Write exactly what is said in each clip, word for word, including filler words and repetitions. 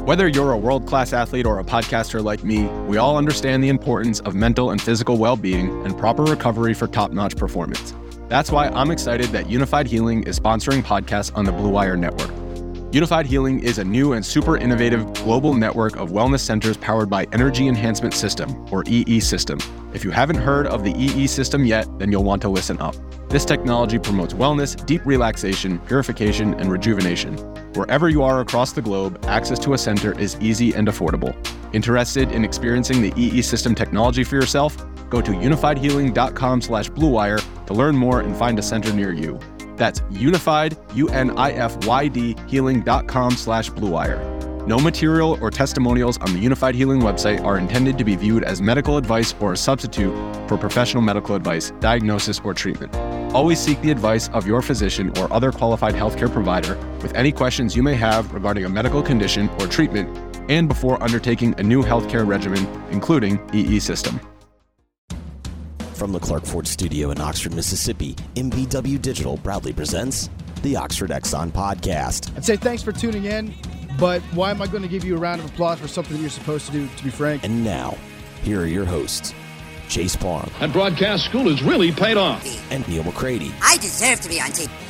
Whether you're a world-class athlete or a podcaster like me, we all understand the importance of mental and physical well-being and proper recovery for top-notch performance. That's why I'm excited that Unified Healing is sponsoring podcasts on the Blue Wire Network. Unified Healing is a new and super innovative global network of wellness centers powered by Energy Enhancement System, or E E System. If you haven't heard of the E E System yet, then you'll want to listen up. This technology promotes wellness, deep relaxation, purification, and rejuvenation. Wherever you are across the globe, access to a center is easy and affordable. Interested in experiencing the E E System technology for yourself? Go to unified healing dot com slash blue wire to learn more and find a center near you. That's unified, U N I F Y D, healing dot com slash blue wire. No material or testimonials on the Unified Healing website are intended to be viewed as medical advice or a substitute for professional medical advice, diagnosis, or treatment. Always seek the advice of your physician or other qualified healthcare provider with any questions you may have regarding a medical condition or treatment and before undertaking a new healthcare regimen, including E E System. From the Clark Ford Studio in Oxford, Mississippi, M B W Digital proudly presents the Oxford Exxon Podcast. I'd say thanks for tuning in, but why am I going to give you a round of applause for something that you're supposed to do, to be frank? And now, here are your hosts, Chase Parham. And broadcast school has really paid off. And Neil McCready. I deserve to be on T V.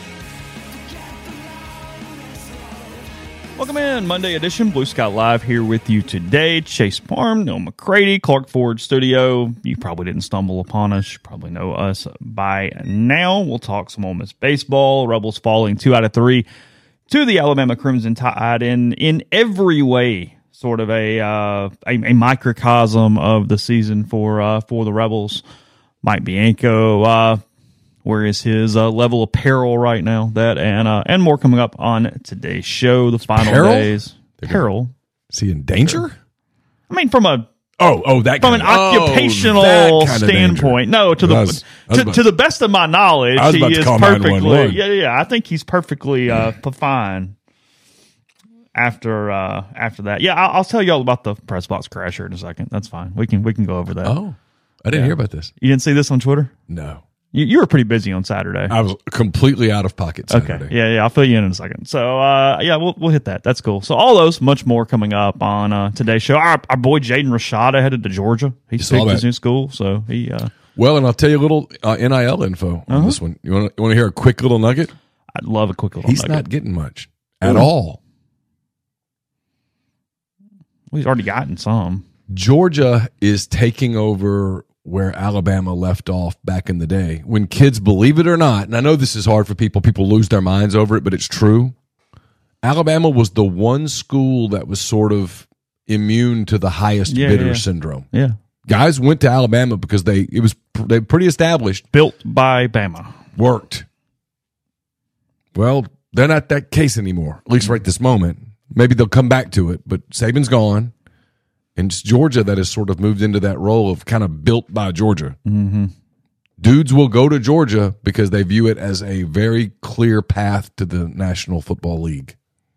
Welcome in, Monday edition, Blue Sky Live here with you today. Chase Parham, Neil McCready, Clark Ford Studio. You probably didn't stumble upon us. You probably know us by now. We'll talk some Ole Miss baseball. Rebels falling two out of three to the Alabama Crimson Tide in in every way. Sort of a uh, a, a microcosm of the season for uh, for the Rebels. Mike Bianco, uh, where is his uh, level of peril right now? That and uh, and more coming up on today's show. The final peril? days. Peril. Is he in danger? I mean, from a oh oh that from an kind of, occupational oh, kind of standpoint. No, to the was, to, to the best of my knowledge, I was he about to is call perfectly. nine one one. Yeah, yeah. I think he's perfectly uh, fine. After uh, after that, yeah, I'll, I'll tell you all about the press box crasher in a second. That's fine. We can we can go over that. Oh, I didn't Yeah. hear about this. You didn't see this on Twitter? No, you, you were pretty busy on Saturday. I was completely out of pocket Saturday. Okay, yeah, yeah, I'll fill you in in a second. So, uh, yeah, we'll we'll hit that. That's cool. So, all those, much more coming up on uh, today's show. Our, our boy Jaden Rashada headed to Georgia. He saw picked his that. new school, so he. Uh, Well, and I'll tell you a little uh, N I L info on Uh-huh. this one. You want to you want to hear a quick little nugget? I'd love a quick little. He's nugget. not getting much at all. Well, he's already gotten some. Georgia is taking over where Alabama left off back in the day. When kids, believe it or not, and I know this is hard for people, people lose their minds over it, but it's true. Alabama was the one school that was sort of immune to the highest Yeah, bidder yeah. syndrome. Yeah, Guys went to Alabama because they it was they were pretty established, built by Bama. worked. Well, they're not that case anymore, at least right this moment. Maybe they'll come back to it, but Saban's gone. And it's Georgia that has sort of moved into that role of kind of built by Georgia. Mm-hmm. Dudes will go to Georgia because they view it as a very clear path to the National Football League.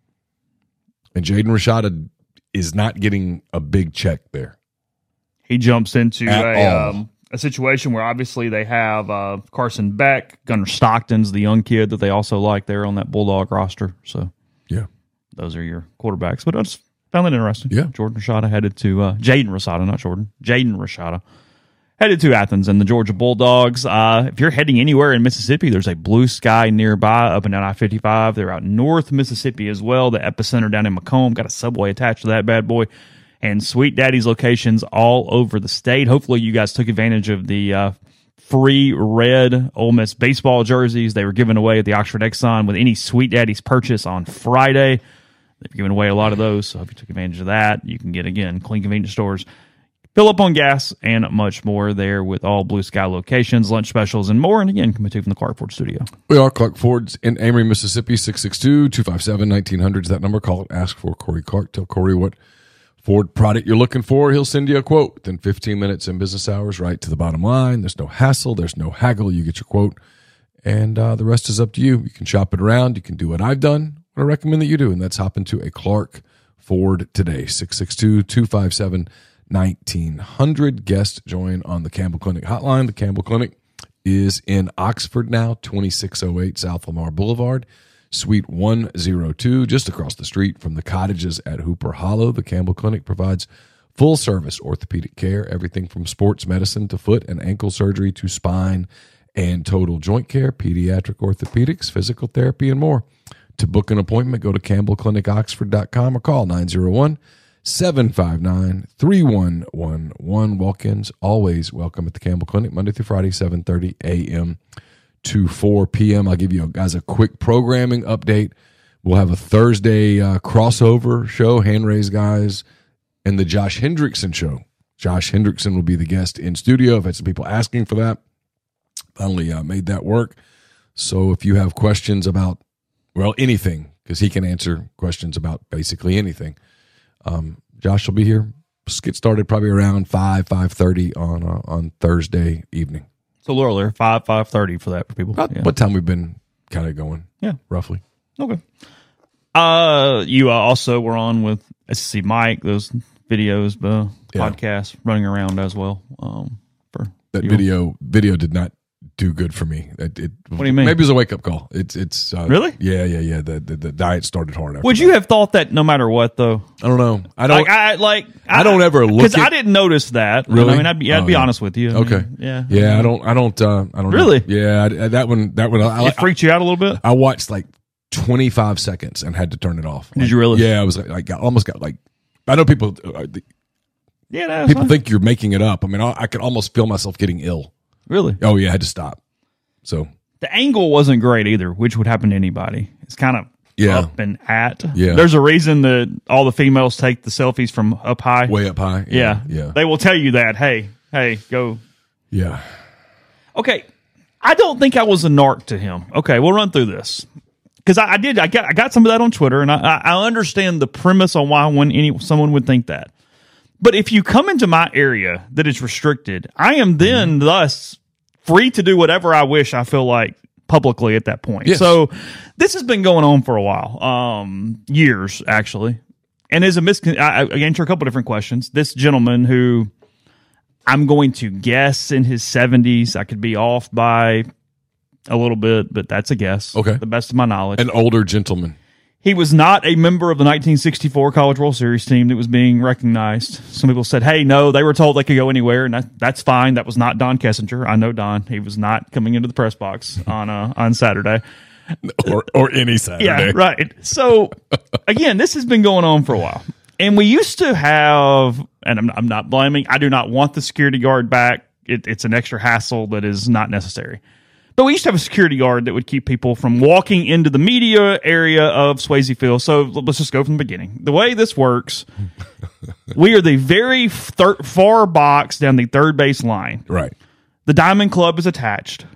And Jaden Rashada is not getting a big check there. He jumps into At a all. um, a situation where obviously they have uh, Carson Beck, Gunnar Stockton's the young kid that they also like there on that Bulldog roster. So Yeah. those are your quarterbacks. But I just found that interesting. Yeah. Jordan Rashada headed to uh, Jaden Rashada, not Jordan. Jaden Rashada headed to Athens and the Georgia Bulldogs. Uh, if you're heading anywhere in Mississippi, there's a Blue Sky nearby up and down I fifty-five. They're out north Mississippi as well. The epicenter down in Macomb, got a subway attached to that bad boy. And Sweet Daddy's locations all over the state. Hopefully you guys took advantage of the uh, free red Ole Miss baseball jerseys they were giving away at the Oxford Exxon with any Sweet Daddy's purchase on Friday. They've given away a lot of those, so if you took advantage of that, you can get, again, clean convenience stores, fill up on gas, and much more there with all Blue Sky locations, lunch specials, and more. And again, coming to you from the Clark Ford Studio. We are Clark Ford's in Amory, Mississippi. six six two, two five seven, one nine hundred is that number. Call it. Ask for Corey Clark. Tell Corey what Ford product you're looking for. He'll send you a quote within fifteen minutes in business hours, right to the bottom line. There's no hassle. There's no haggle. You get your quote, and uh, the rest is up to you. You can shop it around. You can do what I've done, what I recommend that you do, and that's hop into a Clark Ford today. six six two, two five seven, one nine hundred. Guest join on the Campbell Clinic hotline. The Campbell Clinic is in Oxford now, twenty-six oh eight South Lamar Boulevard. Suite one oh two, just across the street from the cottages at Hooper Hollow. The Campbell Clinic provides full service orthopedic care, everything from sports medicine to foot and ankle surgery to spine and total joint care, pediatric orthopedics, physical therapy, and more. To book an appointment, go to campbell clinic oxford dot com or call nine oh one, seven five nine, three one one one. Walk-ins always welcome at the Campbell Clinic, Monday through Friday, seven thirty a.m. to four p.m. I'll give you guys a quick programming update. We'll have a Thursday uh, crossover show, Hand Raise Guys, and the Josh Hendrickson show. Josh Hendrickson will be the guest in studio. I've had some people asking for that. Finally uh, made that work. So if you have questions about, well, anything, because he can answer questions about basically anything, um, Josh will be here. Let's get started probably around five, five thirty on uh, on Thursday evening. So a little earlier, five, five thirty for that for people. About yeah. what time we've been kind of going? Yeah. Roughly. Okay. Uh, you uh, also were on with S C Mike, those videos, uh, Yeah. podcasts running around as well. Um, for That you. video video did not do good for me. It, it, What do you mean? Maybe it was a wake up call. It's it's uh, Really? Yeah, yeah, yeah. The, the the diet started hard. After Would that. you have thought that no matter what, though? I don't know. I don't. Like I like I don't ever look because at- I didn't notice that. Really? I mean, I'd be I'd Oh, be yeah. honest with you. I Okay. mean, yeah. Yeah, I don't. I don't. Uh, I don't. know. Really? Yeah, I, that one. That one. I, It freaked you out a little bit. I watched like twenty-five seconds and had to turn it off. Did you really? Yeah, I was like, like I almost got like. I know people. Uh, Yeah, no, people fine. think you're making it up. I mean, I, I could almost feel myself getting ill. really. Oh yeah, I had to stop. So The angle wasn't great either, which would happen to anybody. It's kind of Yeah. up and at. Yeah. There's a reason that all the females take the selfies from up high. way up high. yeah. yeah, They will tell you that. Hey, hey, go. yeah. Okay. I don't think I was a narc to him. Okay, we'll run through this. Because I, I did, I got, I got some of that on Twitter, and I, I I understand the premise on why when any someone would think that. But if you come into my area that is restricted, I am then Mm-hmm. thus free to do whatever I wish. I feel like publicly at that point. Yes. So this has been going on for a while, um, years actually, and is a miscon. I, I answer a couple different questions. This gentleman who I'm going to guess in his seventies, I could be off by a little bit, but that's a guess. Okay. The best of my knowledge. An older gentleman. He was not a member of the nineteen sixty-four College World Series team that was being recognized. Some people said, hey, no, they were told they could go anywhere, and that, that's fine. That was not Don Kessinger. I know Don. He was not coming into the press box on uh, on Saturday. or or any Saturday. Yeah, right. So, again, this has been going on for a while. And we used to have, and I'm, I'm not blaming, I do not want the security guard back. It, it's an extra hassle that is not necessary. But we used to have a security guard that would keep people from walking into the media area of Swayze Field. So let's just go from the beginning. The way this works, we are the very thir- far box down the third base line. Right. The Diamond Club is attached.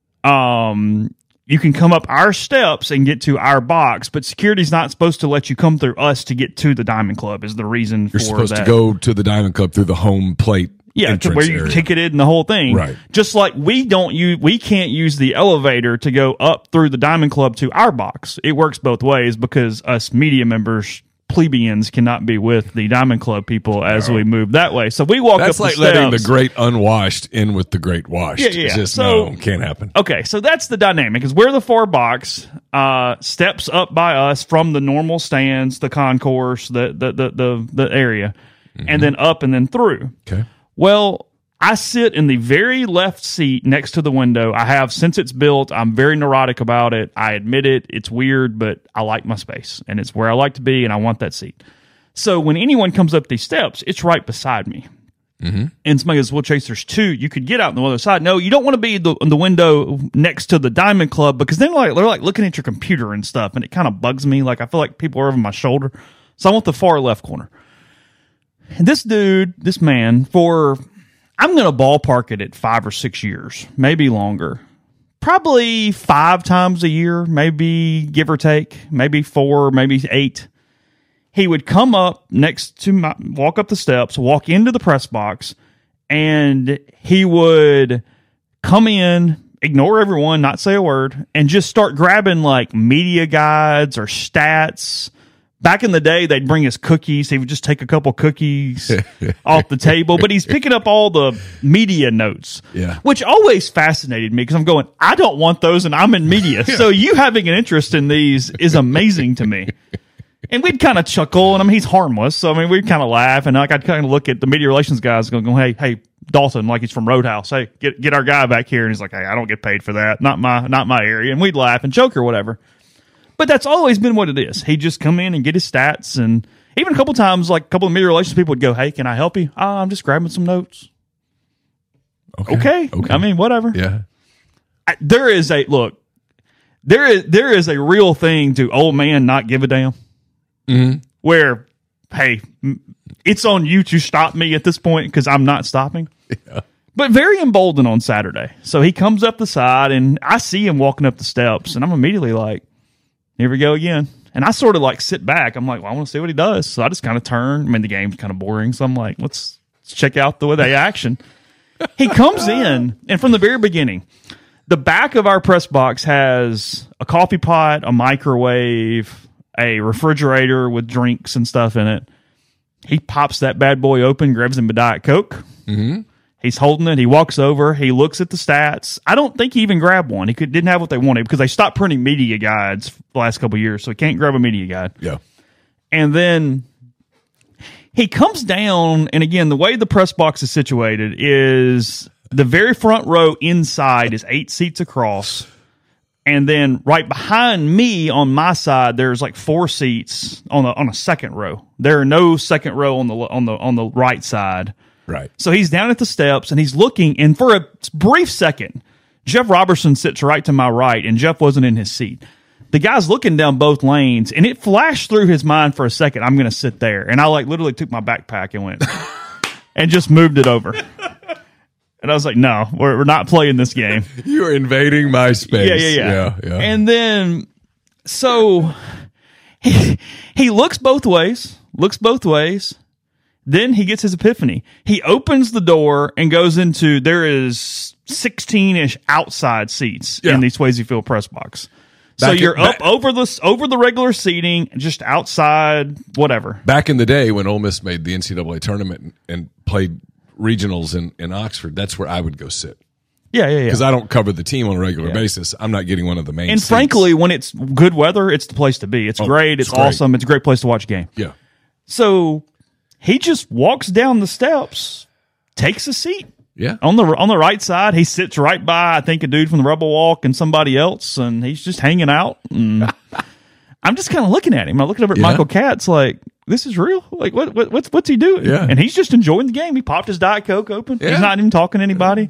Um, you can come up our steps and get to our box, but security's not supposed to let you come through us to get to the Diamond Club is the reason You're for supposed that. to go to the Diamond Club through the home plate. Yeah, to entrance where you area. ticketed and the whole thing. Right. Just like we don't use, we can't use the elevator to go up through the Diamond Club to our box. It works both ways because us media members, plebeians, cannot be with the Diamond Club people as we move that way. So we walk That's up like the letting the steps. great unwashed in with the great washed. Yeah, yeah. It's just, So- no, can't happen. Okay, so that's the dynamic. Is we're the four box, uh, steps up by us from the normal stands, the concourse, the the the the, the area, and then up and then through. Okay. Well, I sit in the very left seat next to the window. I have since it's built. I'm very neurotic about it. I admit it. It's weird, but I like my space, and it's where I like to be, and I want that seat. So when anyone comes up these steps, it's right beside me. Mm-hmm. And somebody goes, well, Chase, there's two. You could get out on the other side. No, you don't want to be the, in the window next to the Diamond Club because then like, they're like looking at your computer and stuff, and it kind of bugs me. Like I feel like people are over my shoulder. So I want the far left corner. And this dude, this man, for, I'm going to ballpark it at five or six years, maybe longer. Probably five times a year, maybe give or take, maybe four, maybe eight. He would come up next to my, walk up the steps, walk into the press box, and he would come in, ignore everyone, not say a word, and just start grabbing like media guides or stats, Back in the day, they'd bring us cookies. He would just take a couple cookies off the table, but he's picking up all the media notes, Yeah. which always fascinated me because I'm going, I don't want those, and I'm in media. So you having an interest in these is amazing to me. And we'd kind of chuckle, and I mean, he's harmless. So, I mean, we'd kind of laugh, and like I'd kind of look at the media relations guys going, hey, hey, Dalton, like he's from Roadhouse. Hey, get get our guy back here. And he's like, hey, I don't get paid for that. Not my not my area. And we'd laugh and joke or whatever. But that's always been what it is. He'd just come in and get his stats. And even a couple times, like a couple of media relations people would go, hey, can I help you? Oh, I'm just grabbing some notes. Okay. Okay. okay. I mean, whatever. Yeah. I, there is a, look, there is there is a real thing to old man not give a damn. Mm-hmm. Where, hey, it's on you to stop me at this point because I'm not stopping. Yeah. But very emboldened on Saturday. So he comes up the side, and I see him walking up the steps, and I'm immediately like, here we go again. And I sort of like sit back. I'm like, well, I want to see what he does. So I just kind of turn. I mean, the game's kind of boring. So I'm like, let's, let's check out the, the action. He comes in, and from the very beginning, the back of our press box has a coffee pot, a microwave, a refrigerator with drinks and stuff in it. He pops that bad boy open, grabs him a Diet Coke. Mm-hmm. He's holding it. He walks over. He looks at the stats. I don't think he even grabbed one. He could, didn't have what they wanted because they stopped printing media guides the last couple of years, so he can't grab a media guide. Yeah. And then he comes down, and again, the way the press box is situated is the very front row inside is eight seats across. And then right behind me on my side, there's like four seats on the on a second row. There are no second row on the on the on the right side. Right. So he's down at the steps and he's looking, and for a brief second, Jeff Robertson sits right to my right, and Jeff wasn't in his seat. The guy's looking down both lanes, and it flashed through his mind for a second, I'm going to sit there. And I like literally took my backpack and went and just moved it over. And I was like, no, we're, we're not playing this game. You're invading my space. Yeah, yeah, yeah. yeah, yeah. And then, so he, he looks both ways, looks both ways. Then he gets his epiphany. He opens the door and goes into, there is sixteen-ish outside seats Yeah. in the Swayze Field press box. So Back you're in- up back- over the over the regular seating, just outside, whatever. Back in the day when Ole Miss made the N C double A tournament and, and played regionals in, in Oxford, that's where I would go sit. Yeah, yeah, yeah. Because I don't cover the team on a regular Yeah. basis. I'm not getting one of the main And seats. frankly, when it's good weather, it's the place to be. It's Oh, great. It's, it's great. awesome. It's a great place to watch a game. Yeah. So he just walks down the steps, takes a seat. Yeah. On the on the right side, he sits right by, I think, a dude from the Rebel Walk and somebody else, and he's just hanging out. And I'm just kind of looking at him. I'm looking over at Yeah. Michael Katz like, this is real? Like, what, what what's what's he doing? Yeah. And he's just enjoying the game. He popped his Diet Coke open. Yeah. He's not even talking to anybody.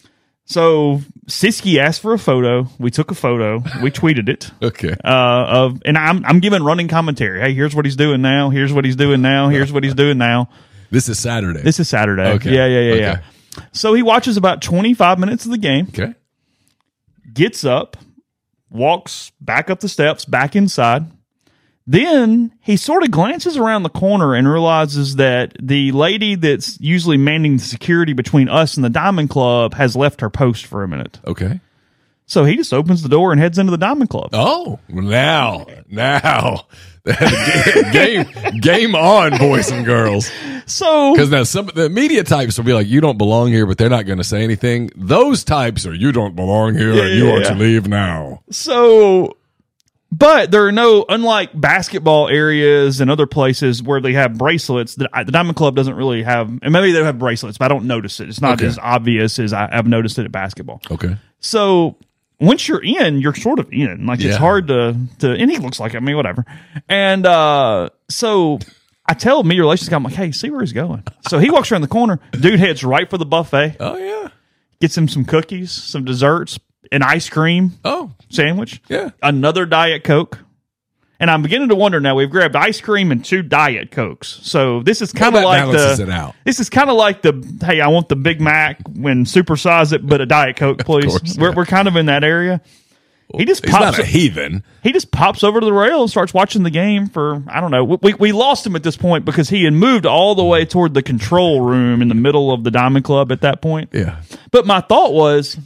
So Siski asked for a photo. We took a photo. We tweeted it. Okay. Uh, of and I'm I'm giving running commentary. Hey, here's what he's doing now. Here's what he's doing now. Here's what he's doing now. This is Saturday. This is Saturday. Okay. Yeah, yeah, yeah, Okay. yeah. So he watches about twenty-five minutes of the game, okay. gets up, walks back up the steps, back inside. Then he sort of glances around the corner and realizes that the lady that's usually manning the security between us and the Diamond Club has left her post for a minute. Okay. So he just opens the door and heads into the Diamond Club. Oh, now, now, game, game on, boys and girls. So Because now some the media types will be like, "You don't belong here," but they're not going to say anything. Those types are, "You don't belong here. Yeah, and you yeah, are yeah. to leave now." So, but there are no, unlike basketball areas and other places where they have bracelets, the, the Diamond Club doesn't really have, and maybe they have bracelets, but I don't notice it. It's not Okay. as obvious as I, I've noticed it at basketball. Okay. So once you're in, you're sort of in. Like it's Yeah. hard to, to, and he looks like, I mean, whatever. And uh, so I tell media relations guy, I'm like, hey, see where he's going. So he walks around the corner. Dude heads right for the buffet, Oh yeah. gets him some cookies, some desserts, an ice cream Oh sandwich, yeah. another Diet Coke. And I'm beginning to wonder now, we've grabbed ice cream and two Diet Cokes. So this is kind of Well, that like balances the, it out. this is kind of like the, hey, I want the Big Mac when supersize it, but a Diet Coke, please. course, we're, yeah. we're kind of in that area. He just He's pops not a heathen. he just pops over to the rail and starts watching the game for, I don't know. We, we lost him at this point because he had moved all the way toward the control room in the middle of the Diamond Club at that point. Yeah. But my thought was,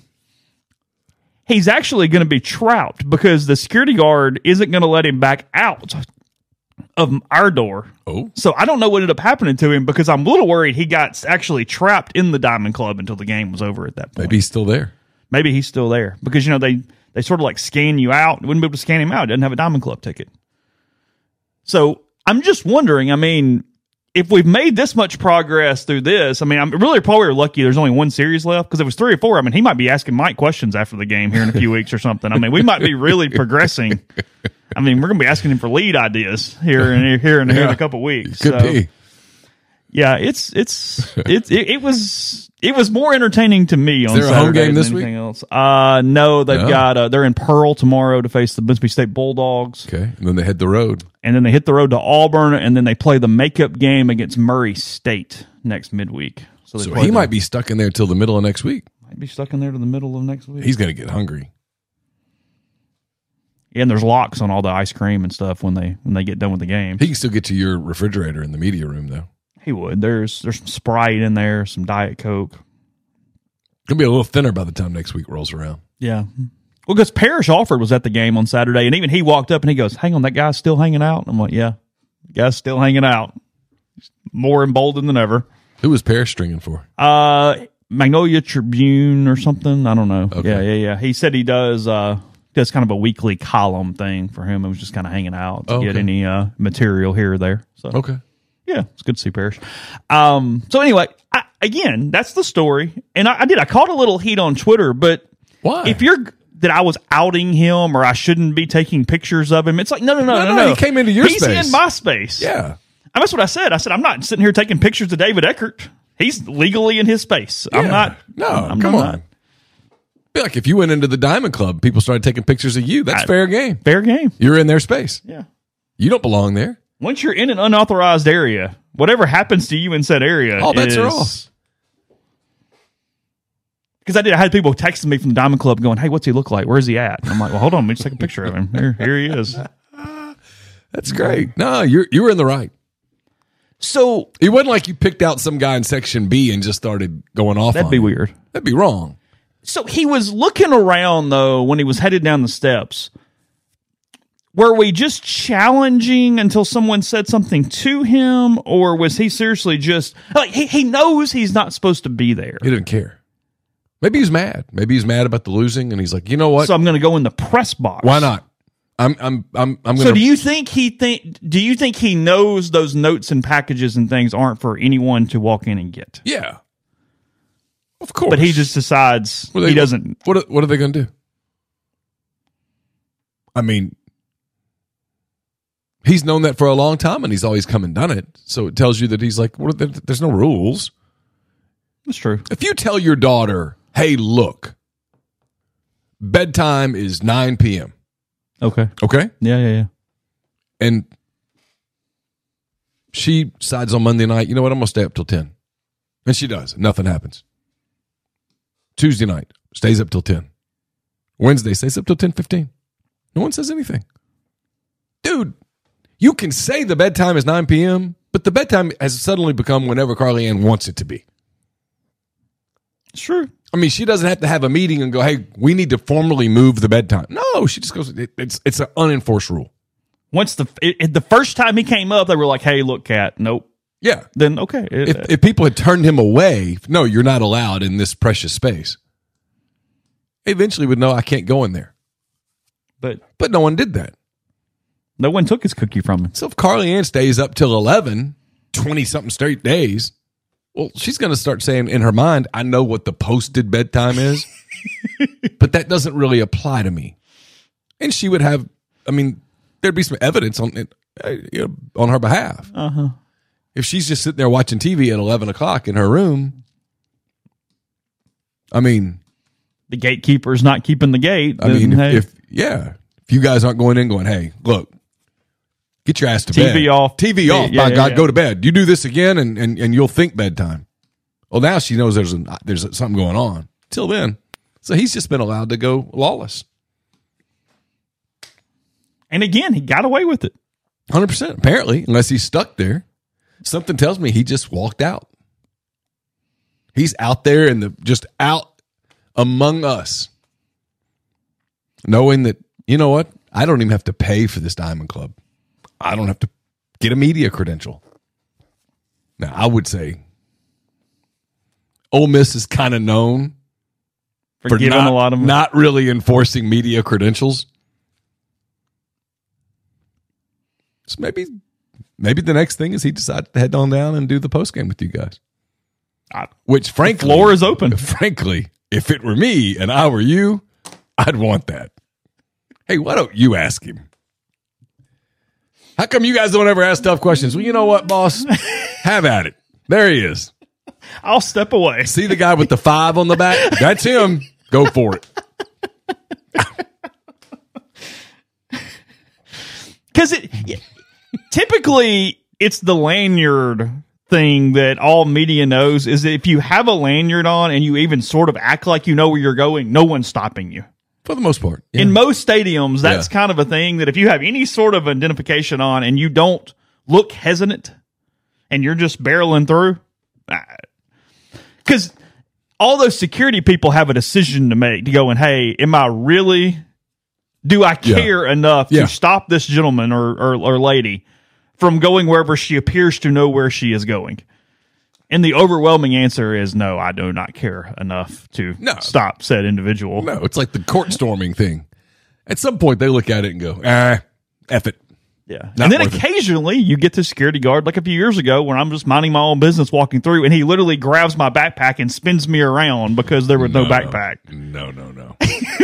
he's actually going to be trapped because the security guard isn't going to let him back out of our door. Oh. So I don't know what ended up happening to him because I'm a little worried he got actually trapped in the Diamond Club until the game was over at that point. Maybe he's still there. Maybe he's still there because, you know, they, they sort of like scan you out. Wouldn't be able to scan him out. Doesn't have a Diamond Club ticket. So I'm just wondering, I mean, if we've made this much progress through this, I mean, I'm really probably lucky there's only one series left because if it was three or four, I mean, he might be asking Mike questions after the game here in a few weeks or something. I mean, we might be really progressing. I mean, we're going to be asking him for lead ideas here and here, here and here in a couple weeks. Could so, be. Yeah, it's it's it's it, it was it was more entertaining to me on there a Saturday home game than this anything week? else. Uh, no, they've No. got uh, they're in Pearl tomorrow to face the Mississippi State Bulldogs, Okay. And then they head the road. and then they hit the road to Auburn, and then they play the makeup game against Murray State next midweek. So, they So play he the- might be stuck in there till the middle of next week. might be stuck in there to the middle of next week. He's going to get hungry. Yeah, and there's locks on all the ice cream and stuff when they when they get done with the game. He can still get to your refrigerator in the media room, though. He would. There's there's some Sprite in there, some Diet Coke. He'll be a little thinner by the time next week rolls around. Yeah. Well, because Parrish Alford was at the game on Saturday, and even he walked up and he goes, "Hang on, that guy's still hanging out." I'm like, "Yeah, the guy's still hanging out." He's more emboldened than ever. Who was Parrish stringing for? Uh, Magnolia Tribune or something. I don't know. Okay. Yeah, yeah, yeah. He said he does uh does kind of a weekly column thing for him. It was just kind of hanging out to Okay. get any uh material here or there. So Okay. yeah, it's good to see Parrish. Um, so anyway, I, again, that's the story. And I, I did. I caught a little heat on Twitter, but Why? if you're that I was outing him or I shouldn't be taking pictures of him, it's like no, no, no, No, no, no, no. he came into your He's space. in my space. Yeah. And that's what I said. I said I'm not sitting here taking pictures of David Eckert. He's legally in his space. I'm Yeah. not. No, I'm come not. on. Be like if you went into the Diamond Club, people started taking pictures of you. That's I- fair game. Fair game. You're in their space. Yeah. You don't belong there. Once you're in an unauthorized area, whatever happens to you in said area, All bets is, are off. Because I did, I had people texting me from the Diamond Club going, "Hey, what's he look like? Where's he at?" And I'm like, "Well, hold on, let me just take a picture of him. Here, here he is." That's great. No, you're you were in the right. So It wasn't like you picked out some guy in section B and just started going off. that'd on be him. weird. That'd be wrong. So he was looking around though when he was headed down the steps. Were we just challenging until someone said something to him, or was he seriously just like he, he knows he's not supposed to be there? He didn't care. Maybe he's mad. Maybe he's mad about the losing, and he's like, you know what? So I'm going to go in the press box. Why not? I'm I'm I'm I'm So gonna. do you think he think? Do you think he knows those notes and packages and things aren't for anyone to walk in and get? yeah, of course. But he just decides What are they- he doesn't. What are, what are they going to do? I mean, he's known that for a long time, and he's always come and done it. So it tells you that he's like, what are the, there's no rules. That's true. If you tell your daughter, "Hey, look, bedtime is nine p.m." Okay. Okay, Yeah, yeah, yeah. and she decides on Monday night, you know what, I'm going to stay up till ten. And she does. Nothing happens. Tuesday night, stays up till ten. Wednesday, stays up till ten fifteen. No one says anything. Dude, you can say the bedtime is nine p.m., but the bedtime has suddenly become whenever Carly Ann wants it to be. It's true. I mean, she doesn't have to have a meeting and go, "Hey, we need to formally move the bedtime." No, she just goes, it, it's it's an unenforced rule. Once the it, it- the first time he came up, they were like, "Hey, look, cat." Nope. Yeah. Then okay. It- If, if people had turned him away, no, you're not allowed in this precious space. He eventually would know, I can't go in there. but But no one did that. no one took his cookie from him. So if Carly Ann stays up till eleven, twenty-something straight days, well, she's going to start saying in her mind, I know what the posted bedtime is, but that doesn't really apply to me. And she would have, I mean, there'd be some evidence on it, uh, you know, on her behalf. Uh-huh. If she's just sitting there watching T V at eleven o'clock in her room, I mean, The gatekeeper's not keeping the gate. I then, mean, if, hey, if yeah, if you guys aren't going in going, "Hey, look, get your ass to T V bed. off. T V off. Yeah, by yeah, God, yeah. go to bed. You do this again, and, and, and you'll think bedtime." Well, now she knows there's an, there's something going on. Till then, so he's just been allowed to go lawless. and again, he got away with it. one hundred percent. Apparently, unless he's stuck there. Something tells me he just walked out. He's out there in the just out among us, knowing that, you know what? I don't even have to pay for this Diamond Club. I don't have to Get a media credential. Now, I would say Ole Miss is kind of known For, for giving not, a lot of not really enforcing media credentials. So maybe maybe the next thing is he decides to head on down and do the postgame with you guys. I, Which, frankly, the floor is open. Frankly, if it were me and I were you, I'd want that. Hey, why don't you ask him? How come you guys don't ever ask tough questions? Well, you know what, boss? Have at it. There he is. I'll step away. See the guy with the five on the back? That's him. Go for it. Because it typically it's the lanyard thing that all media knows is that if you have a lanyard on and you even sort of act like you know where you're going, no one's stopping you. For the most part. Yeah. In most stadiums, that's Yeah. kind of a thing that if you have any sort of identification on and you don't look hesitant and you're just barreling through, because all those security people have a decision to make to go and, hey, am I really, do I care Yeah. enough Yeah. to stop this gentleman or, or, or lady from going wherever she appears to know where she is going? And the overwhelming answer is no, I do not care enough to No. stop said individual. No, it's like the court storming thing. At some point, they look at it and go, ah, F it. Yeah. Not And then worth it. occasionally you get the security guard, like a few years ago when I'm just minding my own business walking through, and he literally grabs my backpack and spins me around because there was no, backpack. No, no, no.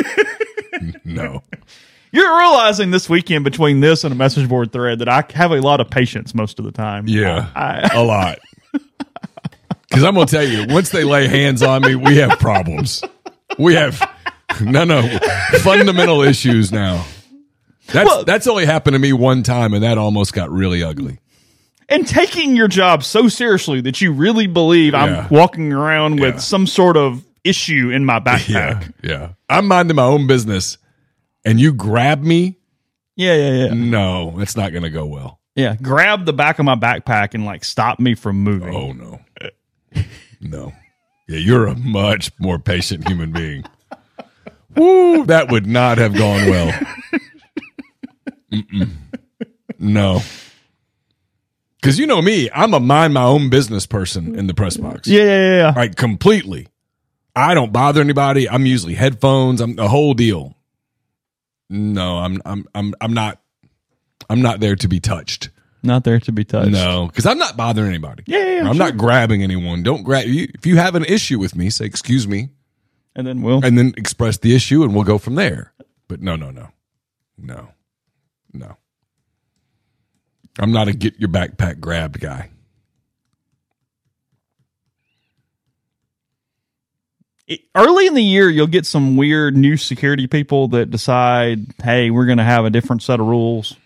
No. You're realizing this weekend between this and a message board thread that I have a lot of patience most of the time. Yeah, I- a lot. Because I'm going to tell you, once they lay hands on me, we have problems. We have, no, no, fundamental issues now. That's Well- that's only happened to me one time, and that almost got really ugly. And taking your job so seriously that you really believe Yeah. I'm walking around with Yeah. some sort of issue in my backpack. Yeah, yeah. I'm minding my own business, and you grab me? Yeah, yeah, yeah. No, that's not going to go well. Yeah. Grab the back of my backpack and like stop me from moving. Oh, no. No. Yeah, you're a much more patient human being. Woo, that would not have gone well. Mm-mm. No. Because you know me, I'm a mind my own business person in the press box. Yeah, yeah, yeah. Like, completely. I don't bother anybody. I'm usually headphones. I'm the whole deal. No, I'm I'm I'm I'm not I'm not there to be touched. Not there to be touched. No, because I'm not bothering anybody. Yeah, yeah, yeah, I'm sure. not grabbing anyone. Don't grab you. If you have an issue with me, say excuse me, And then we'll. and then express the issue, and we'll go from there. But no, no, no, no, no. I'm not a get your backpack grabbed guy. It- early in the year, you'll get some weird new security people that decide, hey, we're going to have a different set of rules.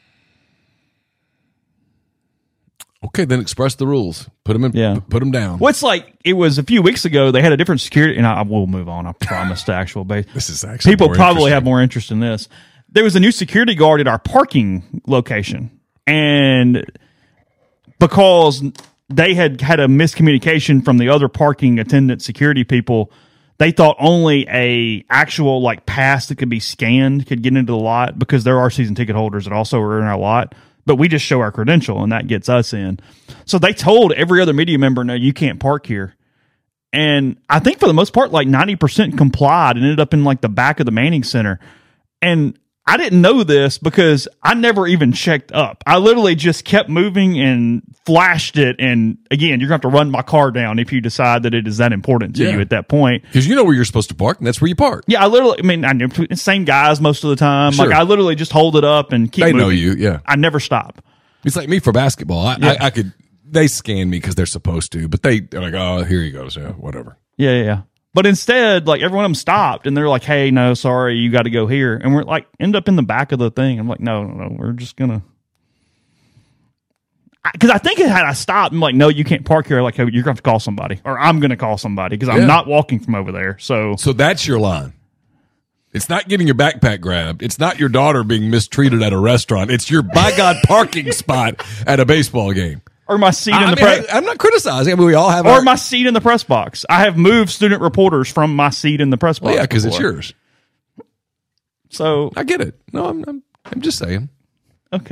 Okay, then express the rules. Put them in. Yeah. Put them down. Well, it's like it was a few weeks ago. They had a different security, and I will move on. I promise to actual base. This is actually People more probably interesting. have more interest in this. There was a new security guard at our parking location, and because they had had a miscommunication from the other parking attendant security people, they thought only a actual like pass that could be scanned could get into the lot because there are season ticket holders that also are in our lot. But we just show our credential and that gets us in. So they told every other media member, no, you can't park here. And I think for the most part, like ninety percent complied and ended up in like the back of the Manning Center. And I didn't know this because I never even checked up. I literally just kept moving and flashed it. And again, you're going to have to run my car down if you decide that it is that important to Yeah. you at that point. Because you know where you're supposed to park, and that's where you park. Yeah, I literally, I mean, I knew same guys most of the time. Sure. Like I literally just hold it up and keep They moving. know you, yeah. I never stop. It's like me for basketball. I, Yeah. I, I could. They scan me because they're supposed to, but they, they're like, oh, here he goes. Yeah, whatever. Yeah, yeah, yeah. But instead, like every one of them stopped and they're like, hey, no, sorry, you got to go here. And we're like, end up in the back of the thing. I'm like, no, no, no, we're just going to. Because I think had I stopped, I'm like, no, you can't park here. Like, hey, you're going to have to call somebody or I'm going to call somebody because I'm Yeah. not walking from over there. So, So that's your line. It's not getting your backpack grabbed. It's not your daughter being mistreated at a restaurant. It's your by God parking spot at a baseball game. or my seat I in the mean, press. I, I'm not criticizing. I mean, we all have Or our, my seat in the press box. I have moved student reporters from my seat in the press box. well, yeah, because it's before. yours. So, I get it. No, I'm, I'm, I'm just saying. okay.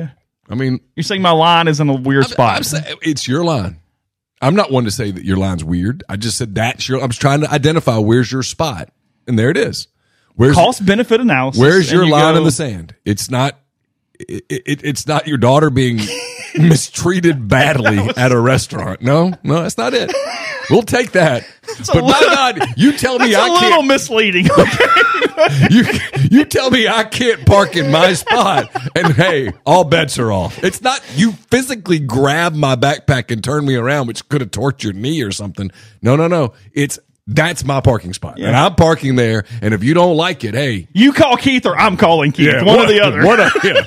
I mean, You're saying my line is in a weird I'm, spot. I'm saying it's your line. I'm not one to say that your line's weird. I just said that's your. I was trying to identify where's your spot, and there it is. Where's Cost benefit analysis. Where's your you line go, in the sand? It's not. It, it, it's not your daughter being mistreated badly at a restaurant. No, no, that's not it. We'll take that. But a my little- God, you tell me That's I a little can't. misleading. You you tell me I can't park in my spot, and hey, all bets are off. It's not you physically grab my backpack and turn me around, which could have torqued your knee or something. No, no, no. It's that's my parking spot, and I'm parking there. And if you don't like it, hey, You call Keith or I'm calling Keith. yeah, one or the other. One of, yeah.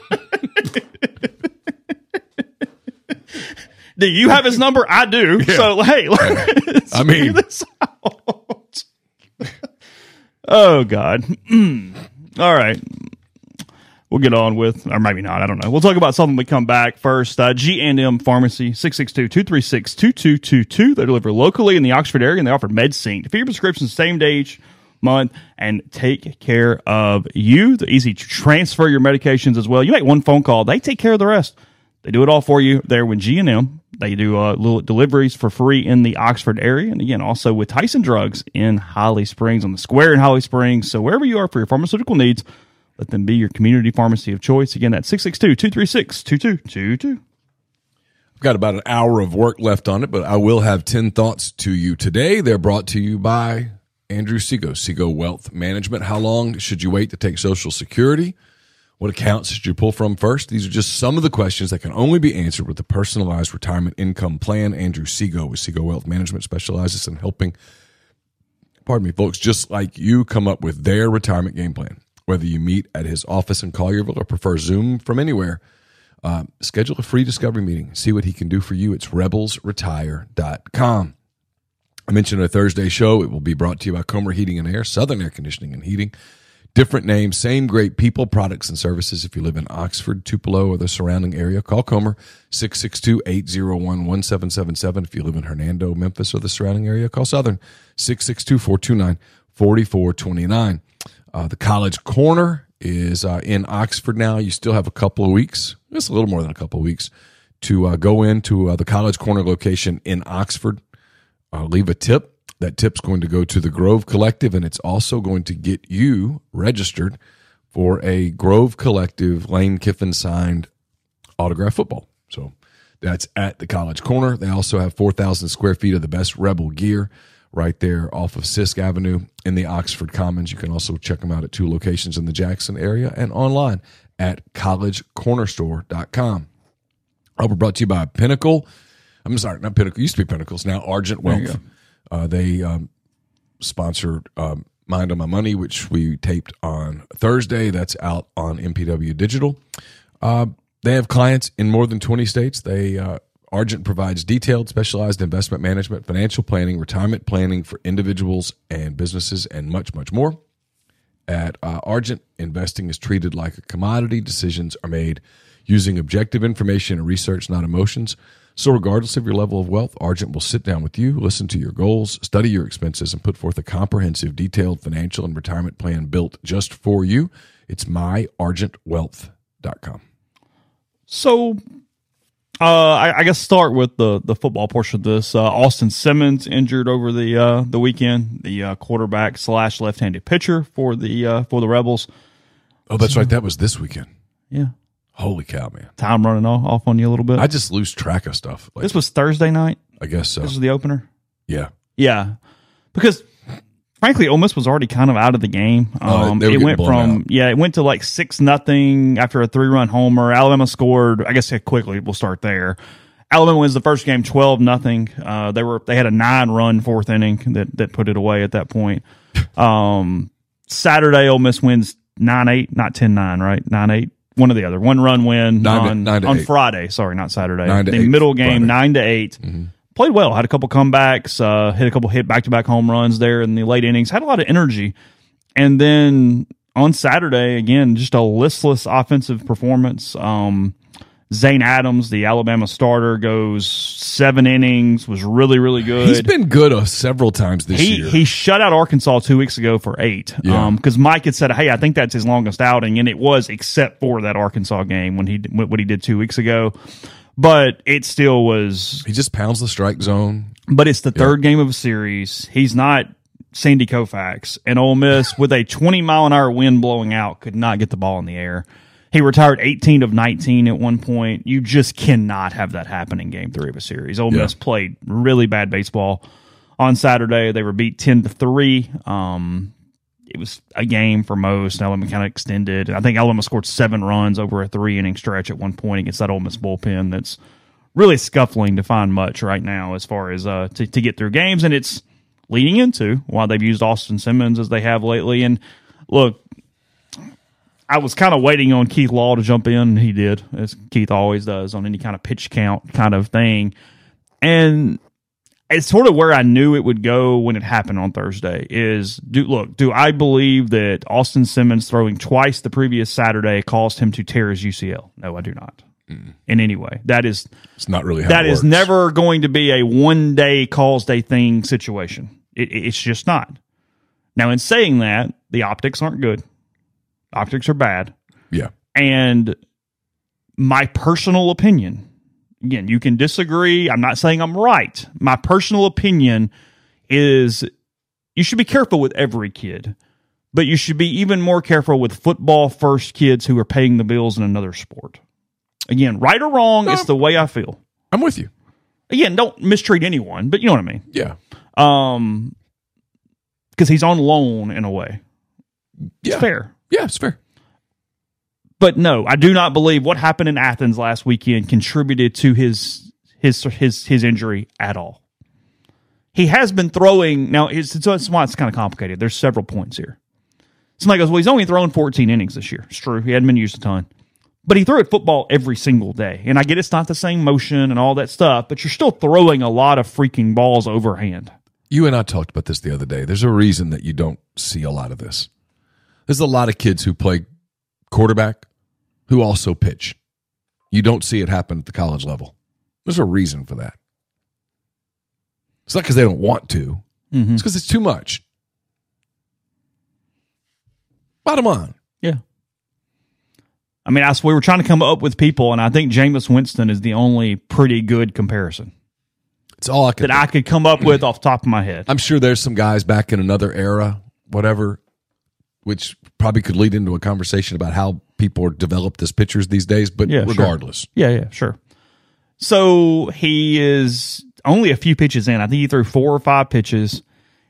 Do you have his number? I do. Yeah. So, hey, let's I mean- figure this out. Oh, God. All right. We'll get on with, or maybe not, I don't know. We'll talk about something when we come back. First, uh, G and M Pharmacy, six six two, two three six, two two two two. They deliver locally in the Oxford area, and they offer MedSync. Fill your prescriptions same day each month and take care of you. They're easy to transfer your medications as well. You make one phone call, they take care of the rest. They do it all for you there with G and M. They do uh, little deliveries for free in the Oxford area. And again, also with Tyson Drugs in Holly Springs, on the square in Holly Springs. So wherever you are for your pharmaceutical needs, let them be your community pharmacy of choice. Again, that's six six two, two three six, two two two two. I've got about an hour of work left on it, but I will have ten thoughts to you today. They're brought to you by Andrew Seago, Seago Wealth Management. How long should you wait to take Social Security? What accounts should you pull from first? These are just some of the questions that can only be answered with a personalized retirement income plan. Andrew Seago with Seago Wealth Management specializes in helping, pardon me, folks just like you come up with their retirement game plan. Whether you meet at his office in Collierville or prefer Zoom from anywhere, uh, schedule a free discovery meeting. See what he can do for you. It's rebels retire dot com. I mentioned our Thursday show. It will be brought to you by Comer Heating and Air, Southern Air Conditioning and Heating. Different names, same great people, products, and services. If you live in Oxford, Tupelo, or the surrounding area, call Comer, six six two, eight zero one, one seven seven seven. If you live in Hernando, Memphis, or the surrounding area, call Southern, six six two, four two nine, four four two nine. Uh, the College Corner is uh, in Oxford now. You still have a couple of weeks, just a little more than a couple of weeks, to uh, go into uh, the College Corner location in Oxford. Uh, leave a tip. That tip's going to go to the Grove Collective, and it's also going to get you registered for a Grove Collective Lane Kiffin signed autograph football. So that's at the College Corner. They also have four thousand square feet of the best Rebel gear right there off of Sisk Avenue in the Oxford Commons. You can also check them out at two locations in the Jackson area and online at college corner store dot com. Uh, we're brought to you by Pinnacle. I'm sorry, not Pinnacle. It used to be Pinnacle. It's now Argent Wealth. Uh, they um, sponsored um, Mind on My Money, which we taped on Thursday. That's out on M P W Digital. Uh, they have clients in more than twenty states. They uh, Argent provides detailed, specialized investment management, financial planning, retirement planning for individuals and businesses, and much, much more. At uh, Argent, investing is treated like a commodity. Decisions are made using objective information and research, not emotions. So regardless of your level of wealth, Argent will sit down with you, listen to your goals, study your expenses, and put forth a comprehensive, detailed financial and retirement plan built just for you. It's my argent wealth dot com. So, uh, I, I guess start with the, the football portion of this. Uh, Austin Simmons injured over the uh, the weekend, the uh, quarterback slash left-handed pitcher for the uh, for the Rebels. Oh, that's right. That was this weekend. Yeah. Holy cow, man. Time running off, off on you a little bit. I just lose track of stuff. Like, This was Thursday night. I guess so. This was the opener. Yeah. Yeah, because frankly, Ole Miss was already kind of out of the game. Oh, Um, they were it getting went blown from out. yeah, it went to like six nothing after a three run homer. Alabama scored. I guess quickly we'll start there. Alabama wins the first game twelve nothing. Uh, they were they had a nine run fourth inning that that put it away at that point. Um, Saturday, Ole Miss wins nine eight, not ten nine, right? nine eight. One or the other. One run win Nine to- on, nine to on eight. Friday. Sorry, not Saturday. Nine to the eight middle game, Friday. nine to eight. Mm-hmm. Played well. Had a couple comebacks. Uh, hit a couple hit back to back home runs there in the late innings. Had a lot of energy. And then on Saturday, again, just a listless offensive performance. Um, Zane Adams, the Alabama starter, goes seven innings, was really, really good. He's been good uh, several times this he, year. He shut out Arkansas two weeks ago for eight. Yeah. Um, because Mike had said, hey, I think that's his longest outing, and it was, except for that Arkansas game when he what he did two weeks ago. But it still was. He just pounds the strike zone. But it's the third game of a series. He's not Sandy Koufax, and Ole Miss with a twenty mile an hour wind blowing out could not get the ball in the air. He retired eighteen of nineteen at one point. You just cannot have that happen in game three of a series. Ole Yeah. Miss played really bad baseball on Saturday. They were beat ten to three. Um, it was a game for most. Alabama kind of extended. I think Alabama scored seven runs over a three inning stretch at one point against that Ole Miss bullpen that's really scuffling to find much right now as far as uh, to, to get through games. And it's leading into why they've used Austin Simmons as they have lately. And look, I was kind of waiting on Keith Law to jump in, and he did, as Keith always does on any kind of pitch count kind of thing. And it's sort of where I knew it would go when it happened on Thursday is, do look, do I believe that Austin Simmons throwing twice the previous Saturday caused him to tear his U C L? No, I do not. Mm. In any way. That is It's not really how that it is works. never going to be a one-day caused a thing situation. It, it's just not. Now, in saying that, the optics aren't good. Optics are bad. Yeah. And my personal opinion, again, you can disagree. I'm not saying I'm right. My personal opinion is you should be careful with every kid, but you should be even more careful with football first kids who are paying the bills in another sport. Again, right or wrong, No. it's the way I feel. I'm with you. Again, don't mistreat anyone, but you know what I mean. Yeah. Um, because he's on loan in a way. Yeah. It's fair. Yeah, it's fair. But no, I do not believe what happened in Athens last weekend contributed to his his his his injury at all. He has been throwing now. It's, it's, it's why it's kind of complicated. There's several points here. Somebody goes, "Well, he's only thrown fourteen innings this year." It's true. He hadn't been used a ton, but he threw at football every single day. And I get it's not the same motion and all that stuff, but you're still throwing a lot of freaking balls overhand. You and I talked about this the other day. There's a reason that you don't see a lot of this. There's a lot of kids who play quarterback who also pitch. You don't see it happen at the college level. There's a reason for that. It's not because they don't want to. Mm-hmm. It's because it's too much. Bottom line. Yeah. I mean, I we were trying to come up with people, and I think Jameis Winston is the only pretty good comparison It's all I could that I could come up with off the top of my head. I'm sure there's some guys back in another era, whatever, which probably could lead into a conversation about how people are developed as pitchers these days, but Yeah, sure. regardless. Yeah, yeah, sure. So he is only a few pitches in. I think he threw four or five pitches.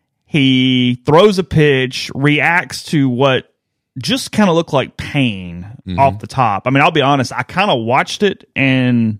He throws a pitch, reacts to what just kind of looked like pain Mm-hmm. off the top. I mean, I'll be honest, I kind of watched it and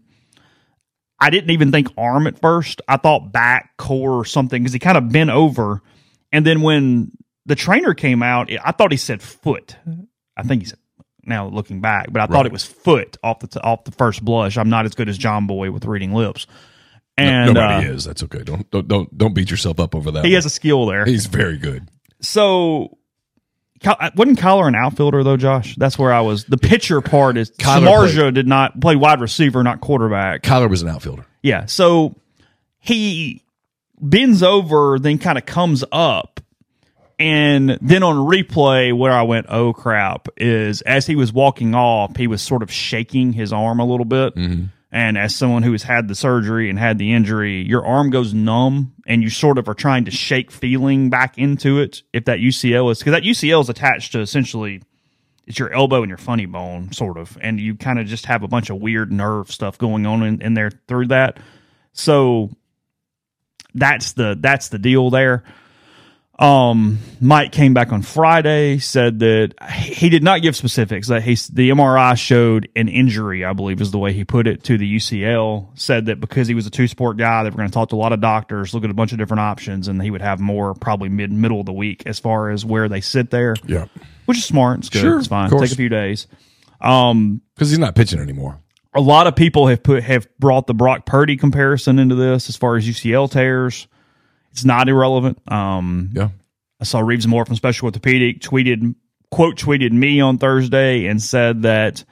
I didn't even think arm at first. I thought back, core, or something because he kind of bent over. And then when the trainer came out, I thought he said foot. I think he said, now looking back, but I Right. thought it was foot off the t- off the first blush. I'm not as good as John Boy with reading lips. And No, nobody uh, is. That's okay. Don't don't don't don't beat yourself up over that. he one. has a skill there. He's very good. So, Ky- wasn't Kyler an outfielder though, Josh? That's where I was. The pitcher part is Kyler Samardzija did not play wide receiver, not quarterback. Kyler was an outfielder. Yeah. So he bends over, then kind of comes up. And then on replay, where I went, oh crap, is as he was walking off, he was sort of shaking his arm a little bit. Mm-hmm. And as someone who has had the surgery and had the injury, your arm goes numb and you sort of are trying to shake feeling back into it. If that U C L is, because that U C L is attached to essentially, it's your elbow and your funny bone, sort of. And you kind of just have a bunch of weird nerve stuff going on in, in there through that. So that's the, that's the deal there. Um, Mike came back on Friday, said that he did not give specifics. That he, the M R I showed an injury, I believe is the way he put it, to the U C L. Said that because he was a two-sport guy, they were going to talk to a lot of doctors, look at a bunch of different options, and he would have more probably mid middle of the week as far as where they sit there. Yeah. Which is smart. It's good. Sure, It's fine. of course. Take a few days. Um, Because he's not pitching anymore. a lot of people have put have brought the Brock Purdy comparison into this as far as U C L tears. It's not irrelevant. Um, Yeah. I saw Reeves Moore from Special Orthopedic tweeted, quote tweeted me on Thursday and said that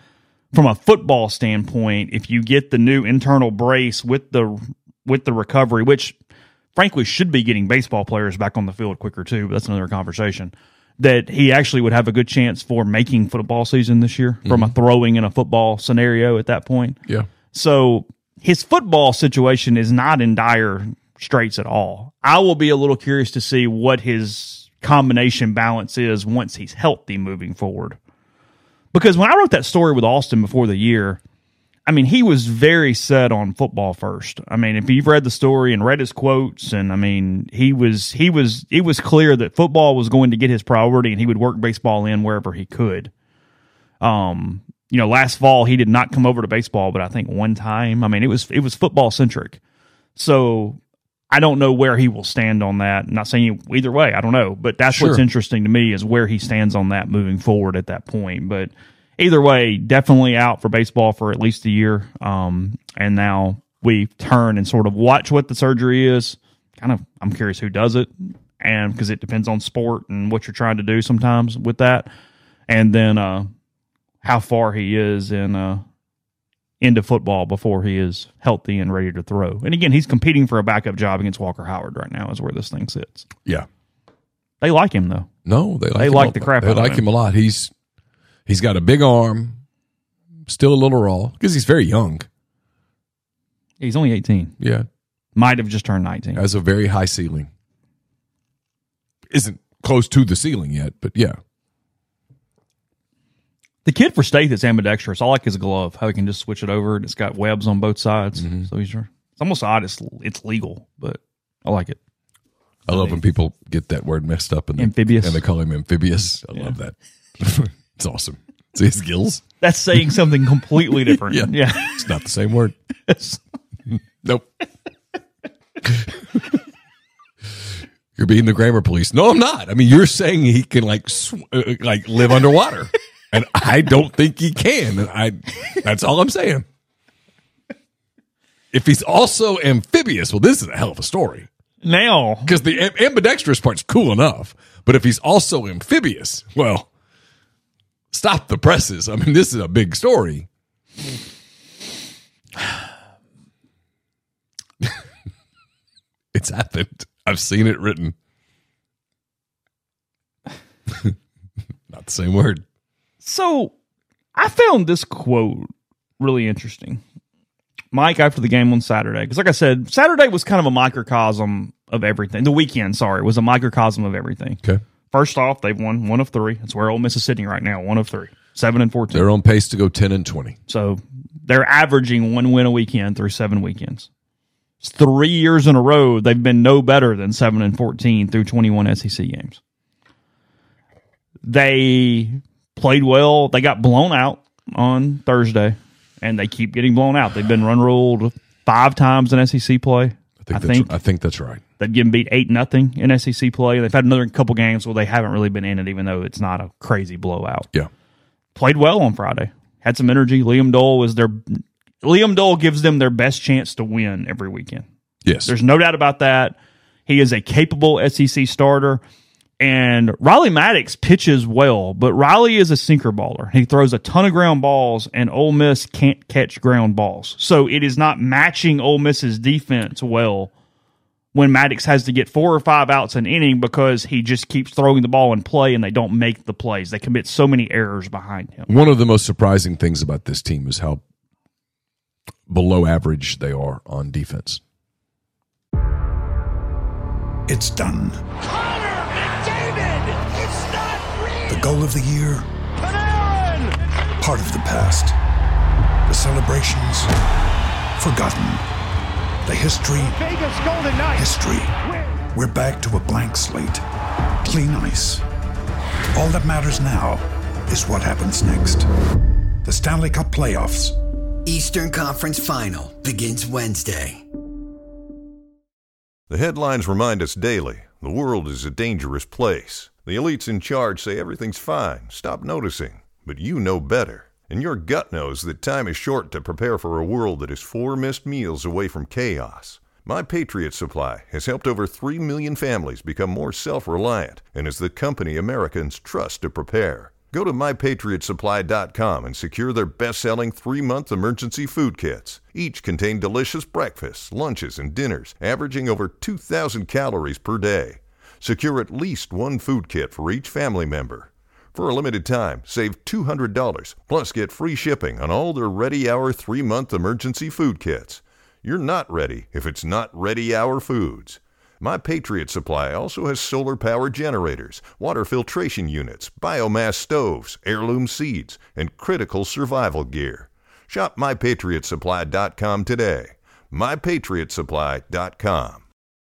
from a football standpoint, if you get the new internal brace with the with the recovery, which frankly should be getting baseball players back on the field quicker too, but that's another conversation, that he actually would have a good chance for making football season this year mm-hmm. from a throwing in a football scenario at that point. Yeah. So his football situation is not in dire straits at all. I will be a little curious to see what his combination balance is once he's healthy moving forward. Because when I wrote that story with Austin before the year, I mean, he was very set on football first. I mean, if you've read the story and read his quotes, and I mean, he was, he was, it was clear that football was going to get his priority and he would work baseball in wherever he could. Um, you know, last fall he did not come over to baseball, but I think one time, I mean, it was, it was football centric. So I don't know where he will stand on that. I'm not saying either way, I don't know, but that's sure. what's interesting to me is where he stands on that moving forward at that point. But either way, definitely out for baseball for at least a year. Um, and now we turn and sort of watch what the surgery is. Kind of, I'm curious who does it, and because it depends on sport and what you're trying to do sometimes with that. And then uh, how far he is in uh, into football before he is healthy and ready to throw. And again, he's competing for a backup job against Walker Howard right now is where this thing sits. Yeah. They like him, though. No, they like they him like a, the crap they out like of him. him a lot. He's he's got a big arm, still a little raw because he's very young. He's only eighteen. Yeah. Might have just turned nineteen. Has a very high ceiling. Isn't close to the ceiling yet, but yeah. The kid for State that's ambidextrous, I like his glove, how he can just switch it over. And it's got webs on both sides. Mm-hmm. So he's it's almost odd it's, it's legal, but I like it. I love when people get that word messed up and they, amphibious. and they call him amphibious. I yeah. love that. It's awesome. See his gills? That's saying something completely different. yeah. yeah. It's not the same word. Nope. You're being the grammar police. No, I'm not. I mean, you're saying he can like sw- uh, like live underwater, and I don't think he can. I that's all I'm saying. If he's also amphibious, well, this is a hell of a story. Now, because the am- ambidextrous part's cool enough, but if he's also amphibious, well, stop the presses. I mean, this is a big story. It's happened. I've seen it written. Not the same word. So I found this quote really interesting. Mike, after the game on Saturday, because like I said, Saturday was kind of a microcosm of everything. The weekend, sorry, was a microcosm of everything. Okay. First off, they've won one of three. That's where Ole Miss is sitting right now, one of three. Seven and fourteen. They're on pace to go ten and twenty. So they're averaging one win a weekend through seven weekends. It's three years in a row they've been no better than seven and fourteen through twenty-one S E C games. They played well. They got blown out on Thursday, and they keep getting blown out. They've been run ruled five times in S E C play. I think, I that's, think. I think that's right. They've getting beat eight nothing in S E C play. They've had another couple games where they haven't really been in it, even though it's not a crazy blowout. Yeah. Played well on Friday. Had some energy. Liam Dole was their Liam Dole gives them their best chance to win every weekend. Yes. There's no doubt about that. He is a capable S E C starter. And Riley Maddox pitches well, but Riley is a sinker baller. He throws a ton of ground balls, and Ole Miss can't catch ground balls. So it is not matching Ole Miss's defense well when Maddox has to get four or five outs an inning because he just keeps throwing the ball in play and they don't make the plays. They commit so many errors behind him. One of the most surprising things about this team is how below average they are on defense. It's done. Connor McDavid! It's not real! The goal of the year? Panarin! Part of the past. The celebrations? Forgotten. The history? Vegas Golden Knights! History. We're back to a blank slate. Clean ice. All that matters now is what happens next. The Stanley Cup playoffs. Eastern Conference Final begins Wednesday. The headlines remind us daily, the world is a dangerous place. The elites in charge say everything's fine, stop noticing. But you know better. And your gut knows that time is short to prepare for a world that is four missed meals away from chaos. My Patriot Supply has helped over three million families become more self-reliant and is the company Americans trust to prepare. Go to my patriot supply dot com and secure their best-selling three-month emergency food kits. Each contain delicious breakfasts, lunches, and dinners, averaging over two thousand calories per day. Secure at least one food kit for each family member. For a limited time, save two hundred dollars, plus get free shipping on all their Ready Hour three-month emergency food kits. You're not ready if it's not Ready Hour Foods. My Patriot Supply also has solar-powered generators, water filtration units, biomass stoves, heirloom seeds, and critical survival gear. Shop my patriot supply dot com today. my patriot supply dot com.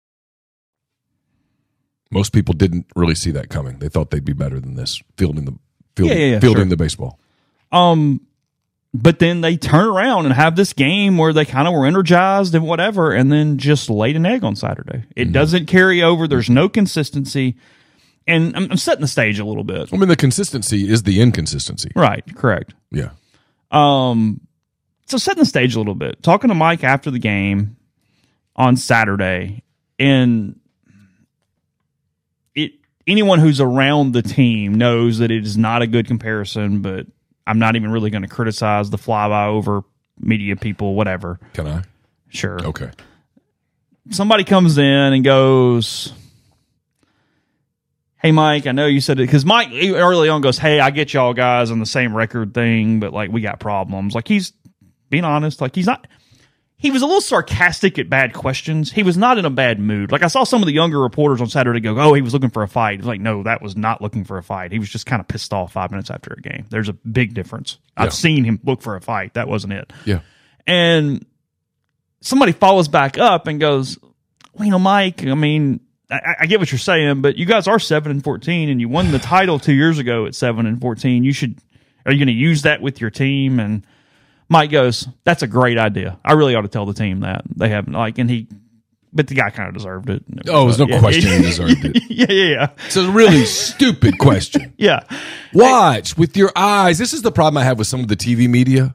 Most people didn't really see that coming. They thought they'd be better than this, fielding the fielding, Yeah, yeah, yeah, fielding sure. the baseball. Um, but then they turn around and have this game where they kind of were energized and whatever, and then just laid an egg on Saturday. It Mm-hmm. doesn't carry over. There's no consistency. And I'm, I'm setting the stage a little bit. I mean, the consistency is the inconsistency. Right, correct. Yeah. Um, so setting the stage a little bit. Talking to Mike after the game on Saturday, and it anyone who's around the team knows that it is not a good comparison, but I'm not even really going to criticize the flyby over media people, whatever. Can I? Sure. Okay. Somebody comes in and goes, "Hey, Mike, I know you said it," because Mike early on goes, "Hey, I get y'all guys on the same record thing, but like we got problems." Like he's being honest. Like he's not. He was a little sarcastic at bad questions. He was not in a bad mood. Like I saw some of the younger reporters on Saturday go, "Oh, he was looking for a fight." It was like, no, that was not looking for a fight. He was just kind of pissed off five minutes after a game. There's a big difference. Yeah. I've seen him look for a fight. That wasn't it. Yeah. And somebody follows back up and goes, well, you know, Mike, I mean, I, I get what you're saying, but you guys are seven and fourteen, and you won the title two years ago at seven and fourteen. You should. Are you going to use that with your team? And Mike goes, "That's a great idea. I really ought to tell the team that they haven't like." And he, but the guy kind of deserved it. Oh, there's no Yeah. question he deserved it. yeah, yeah, yeah. It's a really stupid question. Yeah. Watch with your eyes. This is the problem I have with some of the T V media,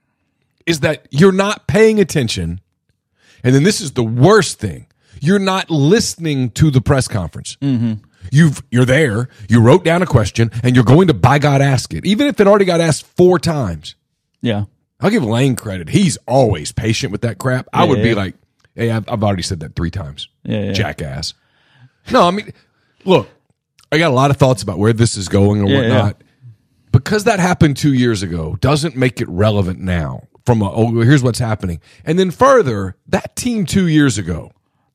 is that you're not paying attention. And then this is the worst thing. You're not listening to the press conference. Mm-hmm. You've, you're there. You wrote down a question, and you're going to, by God, ask it. Even if it already got asked four times. Yeah. I'll give Lane credit. He's always patient with that crap. I Yeah, would be yeah. like, hey, I've, I've already said that three times. Yeah, yeah. Jackass. No, I mean, look, I got a lot of thoughts about where this is going or Yeah, whatnot. Because that happened two years ago doesn't make it relevant now. From a, oh, here's what's happening. And then further, that team two years ago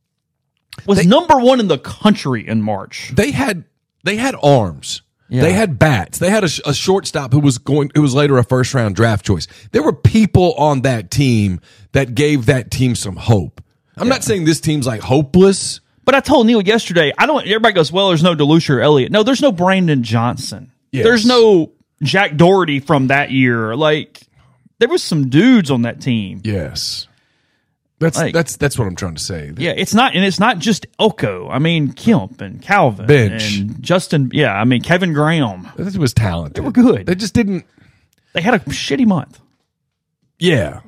Was They- number one in the country in March. they had they had arms. Yeah. They had bats. They had a, sh- a shortstop who was going who was later a first round draft choice. There were people on that team that gave that team some hope. I'm not saying this team's like hopeless. But I told Neil yesterday, I don't. Everybody goes, well, there's no DeLucia or Elliott. No, there's no Brandon Johnson. Yes. There's no Jack Doherty from that year. Like there was some dudes on that team. Yes. That's Like- that's that's what I'm trying to say. Yeah, it's not, and it's not just Elko. I mean, Kemp and Calvin Bench. and Justin. Yeah, I mean Kevin Graham. This was talented. They were good. They just didn't. They had a shitty month. Yeah.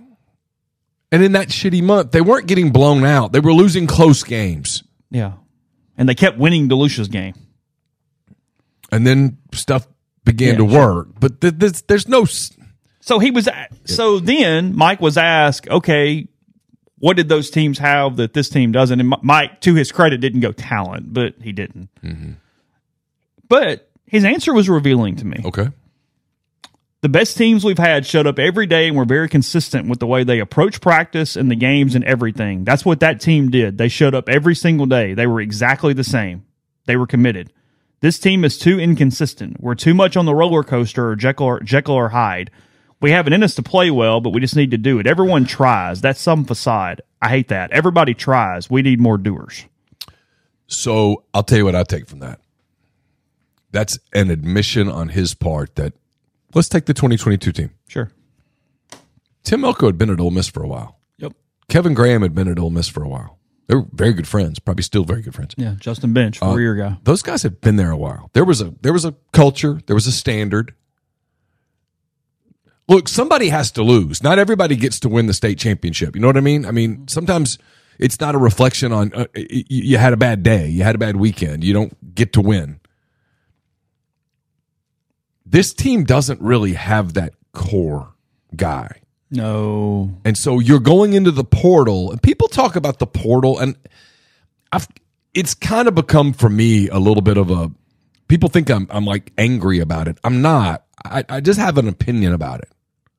And in that shitty month, they weren't getting blown out. They were losing close games. Yeah, and they kept winning DeLucia's game. And then stuff began Yeah, to sure. work. But th- there's, there's no. s- So he was. So then Mike was asked, okay, what did those teams have that this team doesn't? And Mike, to his credit, didn't go talent, but he didn't. Mm-hmm. But his answer was revealing to me. Okay. The best teams we've had showed up every day and were very consistent with the way they approach practice and the games and everything. That's what that team did. They showed up every single day. They were exactly the same. They were committed. This team is too inconsistent. We're too much on the roller coaster or Jekyll or, Jekyll or Hyde. We have it in us to play well, but we just need to do it. Everyone tries. That's some facade. I hate that. Everybody tries. We need more doers. So I'll tell you what I take from that. That's an admission on his part that, let's take the twenty twenty-two team. Sure. Tim Elko had been at Ole Miss for a while. Yep. Kevin Graham had been at Ole Miss for a while. They were very good friends, probably still very good friends. Yeah, Justin Bench, four-year guy. Those guys had been there a while. There was a there was a culture, there was a standard. Look, somebody has to lose. Not everybody gets to win the state championship. You know what I mean? I mean, sometimes it's not a reflection on uh, you, you had a bad day, you had a bad weekend. You don't get to win. This team doesn't really have that core guy. No. And so you're going into the portal, and people talk about the portal, and I've, it's kind of become for me a little bit of a, people think I'm I'm like angry about it. I'm not. I, I just have an opinion about it.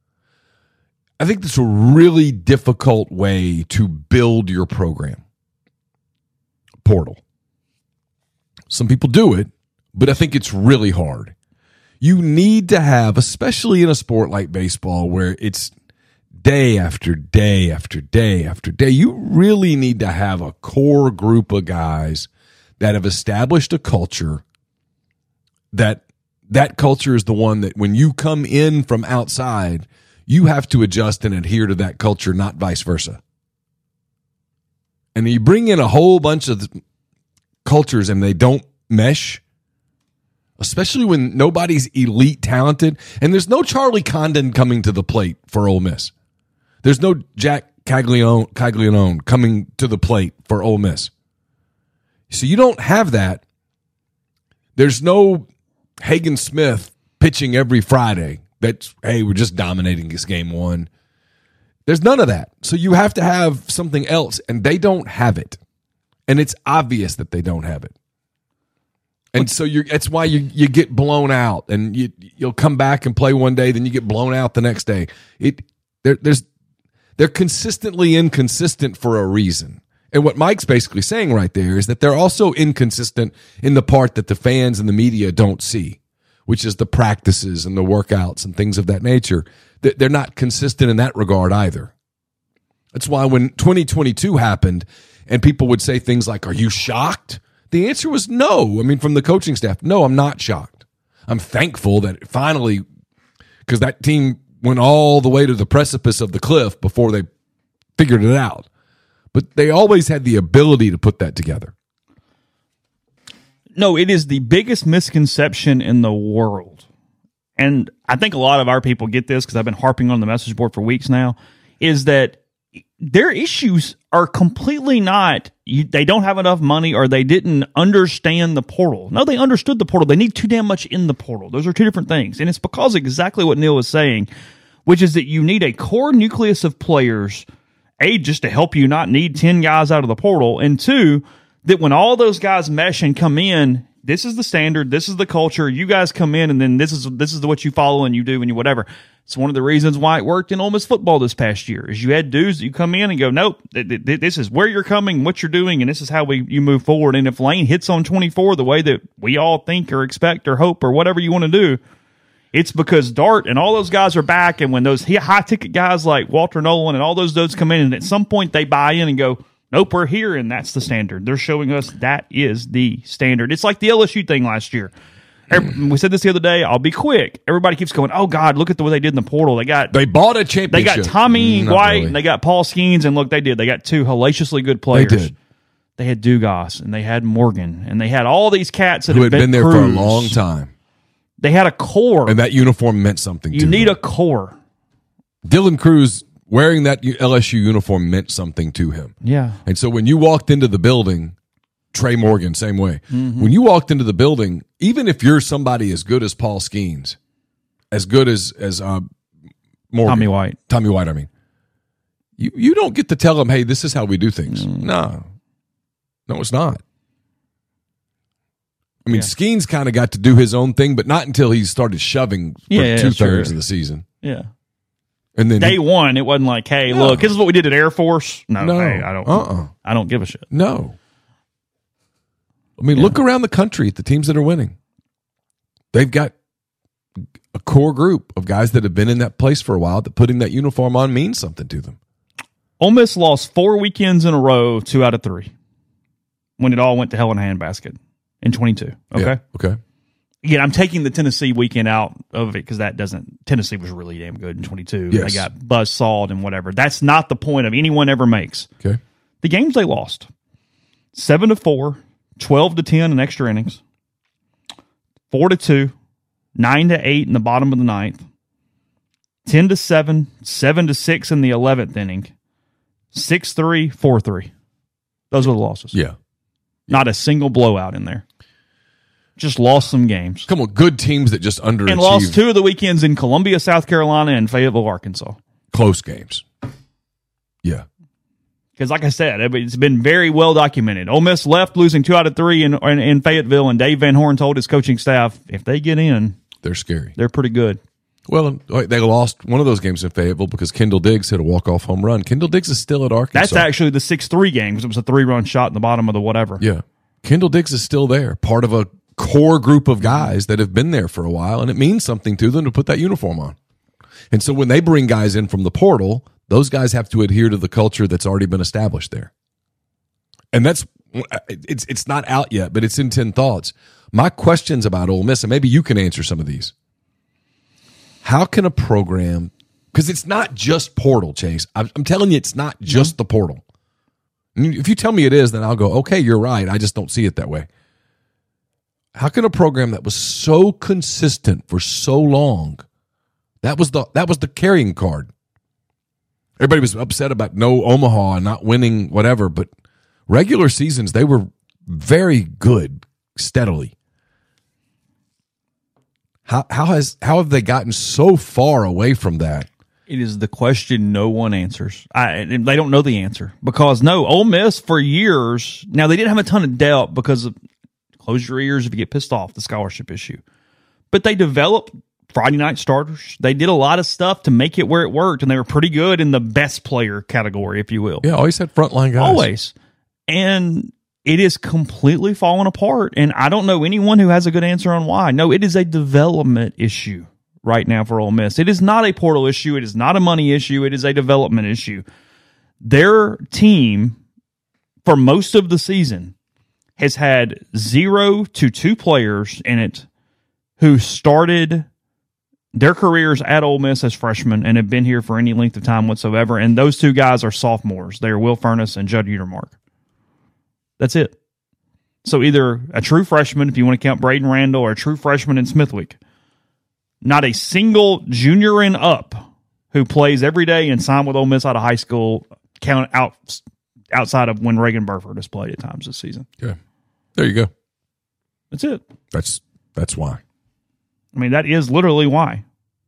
I think it's a really difficult way to build your program. Portal. Some people do it, but I think it's really hard. You need to have, especially in a sport like baseball where it's day after day after day after day, you really need to have a core group of guys that have established a culture that that culture is the one that when you come in from outside, you have to adjust and adhere to that culture, not vice versa. And you bring in a whole bunch of cultures and they don't mesh, especially when nobody's elite talented. And there's no Charlie Condon coming to the plate for Ole Miss. There's no Jack Caglianone, Caglianone coming to the plate for Ole Miss. So you don't have that. There's no Hagen Smith pitching every Friday. That's, hey, we're just dominating this game one. There's none of that. So you have to have something else, and they don't have it. And it's obvious that they don't have it. And so you're, that's why you you get blown out, and you you'll come back and play one day, then you get blown out the next day. It there, there's they're consistently inconsistent for a reason. And what Mike's basically saying right there is that they're also inconsistent in the part that the fans and the media don't see, which is the practices and the workouts and things of that nature. They're not consistent in that regard either. That's why when twenty twenty-two happened and people would say things like, are you shocked? The answer was no. I mean, from the coaching staff, no, I'm not shocked. I'm thankful that finally, because that team went all the way to the precipice of the cliff before they figured it out. But they always had the ability to put that together. No, it is the biggest misconception in the world. And I think a lot of our people get this because I've been harping on the message board for weeks now, is that their issues are completely not, you, they don't have enough money or they didn't understand the portal. No, they understood the portal. They need too damn much in the portal. Those are two different things. And it's because of exactly what Neil was saying, which is that you need a core nucleus of players, A, just to help you not need ten guys out of the portal, and two, that when all those guys mesh and come in, this is the standard, this is the culture, you guys come in, and then this is this is what you follow and you do and you whatever. It's one of the reasons why it worked in Ole Miss football this past year, is you had dudes that you come in and go, nope, th- th- this is where you're coming, what you're doing, and this is how we you move forward. And if Lane hits on twenty-four the way that we all think or expect or hope or whatever you want to do, it's because Dart and all those guys are back, and when those high-ticket guys like Walter Nolan and all those dudes come in, and at some point they buy in and go, nope, we're here, and that's the standard. They're showing us that is the standard. It's like the L S U thing last year. We said this the other day. I'll be quick. Everybody keeps going, oh, God, look at the way they did in the portal. They got They bought a championship. They got Tommy Not White, really. and they got Paul Skeens, and look, they did. They got two hellaciously good players. They did. They had Dugas, and they had Morgan, and they had all these cats that Who had had been there Cruz. for a long time. They had a core. And that uniform meant something you to need them. a core. Dylan Cruz wearing that L S U uniform meant something to him. Yeah. And so when you walked into the building, Trey Morgan, same way. Mm-hmm. When you walked into the building, even if you're somebody as good as Paul Skeens, as good as as uh, Morgan, Tommy White. Tommy White, I mean, you you don't get to tell them, hey, this is how we do things. Mm. No, no, it's not. I mean, Yeah. Skeens kind of got to do his own thing, but not until he started shoving for Yeah, yeah, two thirds sure. of the season. Yeah. And then Day he- one, it wasn't like, hey, No. look, this is what we did at Air Force. No, No. hey, I don't. Uh-uh. I don't give a shit. No. I mean, look around the country at the teams that are winning. They've got a core group of guys that have been in that place for a while, that putting that uniform on means something to them. Ole Miss lost four weekends in a row, two out of three, when it all went to hell in a handbasket in twenty-two. Okay. Yeah, okay. Again, I'm taking the Tennessee weekend out of it because that doesn't. Tennessee was really damn good in twenty-two. Yes. They got buzzsawed and whatever. That's not the point of anyone ever makes. Okay. The games they lost: seven to four, twelve to ten in extra innings, four to two, nine to eight in the bottom of the ninth, ten to seven, seven to six in the eleventh inning, six three, four three. Those were the losses. Yeah. Not a single blowout in there. Just lost some games. Come on, good teams that just underachieved. And lost two of the weekends in Columbia, South Carolina, and Fayetteville, Arkansas. Close games. Yeah. Because, like I said, it's been very well documented. Ole Miss left losing two out of three in, in, in Fayetteville, and Dave Van Horn told his coaching staff, if they get in, they're scary. They're pretty good. Well, they lost one of those games in Fayetteville because Kendall Diggs hit a walk-off home run. Kendall Diggs is still at Arkansas. That's actually the six three game because it was a three-run shot in the bottom of the whatever. Yeah. Kendall Diggs is still there, part of a core group of guys that have been there for a while, and it means something to them to put that uniform on. And so when they bring guys in from the portal, those guys have to adhere to the culture that's already been established there. And that's it's it's not out yet, but it's in ten thoughts. My questions about Ole Miss, and maybe you can answer some of these. How can a program, because it's not just portal, Chase. I'm, I'm telling you, it's not just the portal. And if you tell me it is, then I'll go, okay, you're right. I just don't see it that way. How can a program that was so consistent for so long, that was the that was the carrying card. Everybody was upset about no Omaha and not winning whatever, but regular seasons, they were very good steadily. How how has how have they gotten so far away from that? It is the question no one answers. I, they don't know the answer because no, Ole Miss for years. Now they didn't have a ton of depth because of close your ears if you get pissed off the scholarship issue, but they developed Friday night starters. They did a lot of stuff to make it where it worked, and they were pretty good in the best player category, if you will. Yeah, always had frontline guys. Always, and it is completely falling apart, and I don't know anyone who has a good answer on why. No, it is a development issue right now for Ole Miss. It is not a portal issue. It is not a money issue. It is a development issue. Their team, for most of the season, has had zero to two players in it who started their careers at Ole Miss as freshmen and have been here for any length of time whatsoever, and those two guys are sophomores. They are Will Furness and Judd Utermark. That's it. So either a true freshman, if you want to count Braden Randall, or a true freshman in Smithwick. Not a single junior and up who plays every day and signed with Ole Miss out of high school, count out outside of when Reagan Burford has played at times this season. Okay. There you go. That's it. That's that's why. I mean, that is literally why.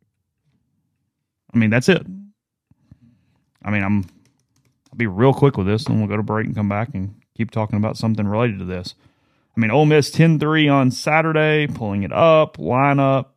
I mean, that's it. I mean, I'm I'll be real quick with this, and we'll go to break and come back and keep talking about something related to this. I mean, Ole Miss ten three on Saturday, pulling it up, lineup.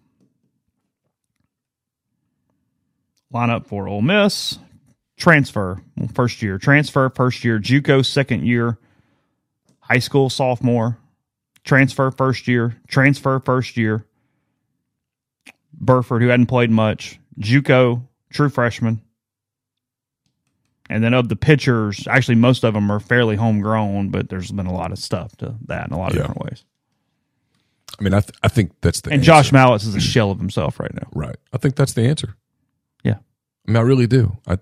Lineup for Ole Miss. Transfer, well, first year. Transfer, first year. JUCO, second year. High school, sophomore. Transfer, first year. Transfer, first year. Burford, who hadn't played much. JUCO, true freshman. And then of the pitchers, actually most of them are fairly homegrown, but there's been a lot of stuff to that in a lot of yeah. different ways. I mean, I th- I think that's the And answer. Josh Mallitz is a shell of himself right now. Right. I think that's the answer. Yeah. I mean, I really do. I, I've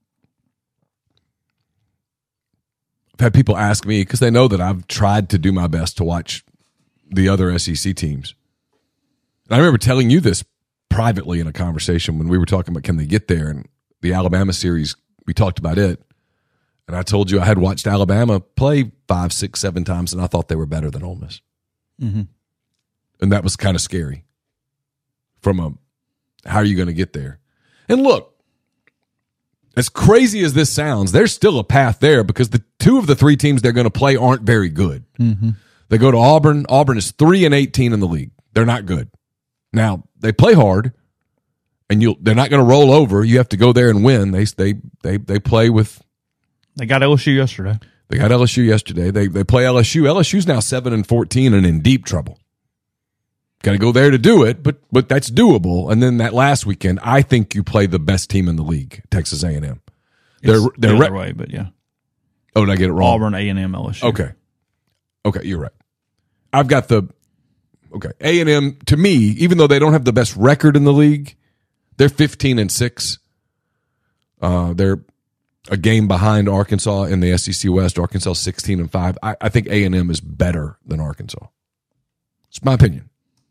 had people ask me, because they know that I've tried to do my best to watch the other S E C teams. And I remember telling you this privately in a conversation when we were talking about can they get there, and the Alabama series, we talked about it. And I told you I had watched Alabama play five, six, seven times, and I thought they were better than Ole Miss. Mm-hmm. And that was kind of scary from a, how are you going to get there? And look, as crazy as this sounds, there's still a path there because the two of the three teams they're going to play aren't very good. Mm-hmm. They go to Auburn. Auburn is three and eighteen in the league. They're not good. Now, they play hard, and you'll they're not going to roll over. You have to go there and win. They they they they play with. They got L S U yesterday. They got L S U yesterday. They they play L S U. L S U's now seven and fourteen and in deep trouble. Got to go there to do it, but but that's doable. And then that last weekend, I think you play the best team in the league, Texas A and M. They're it's they're the re- other way, but yeah. Oh, did I get it wrong? Auburn, A and M, L S U. Okay, okay, you're right. I've got the okay A and M. To me, even though they don't have the best record in the league, they're fifteen and six. Uh, they're a game behind Arkansas in the S E C West. Arkansas sixteen and five. I, I think A and M is better than Arkansas. It's my opinion.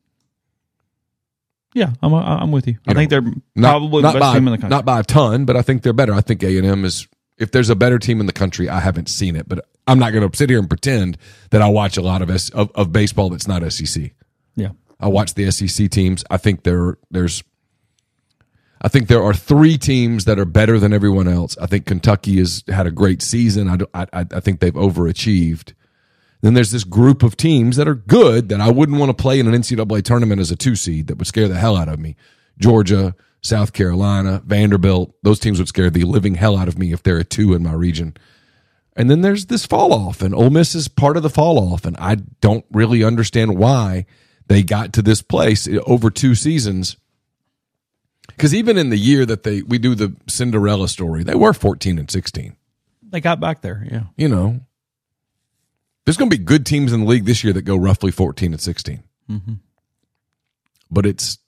Yeah, I'm I'm with you. you I know, think they're not, probably not the best by, team in the country. Not by a ton, but I think they're better. I think A and M is If there's a better team in the country, I haven't seen it, but I'm not going to sit here and pretend that I watch a lot of, S- of of baseball that's not S E C. Yeah, I watch the S E C teams. I think there there's, I think there are three teams that are better than everyone else. I think Kentucky has had a great season. I do, I I think they've overachieved. Then there's this group of teams that are good that I wouldn't want to play in an N C double A tournament as a two seed that would scare the hell out of me. Georgia, South Carolina, Vanderbilt, those teams would scare the living hell out of me if they're a two in my region. And then there's this fall off, and Ole Miss is part of the fall off, and I don't really understand why they got to this place over two seasons. Because even in the year that they we do the Cinderella story, they were fourteen and sixteen. They got back there, yeah. You know, there's going to be good teams in the league this year that go roughly fourteen and sixteen. Mm-hmm. But it's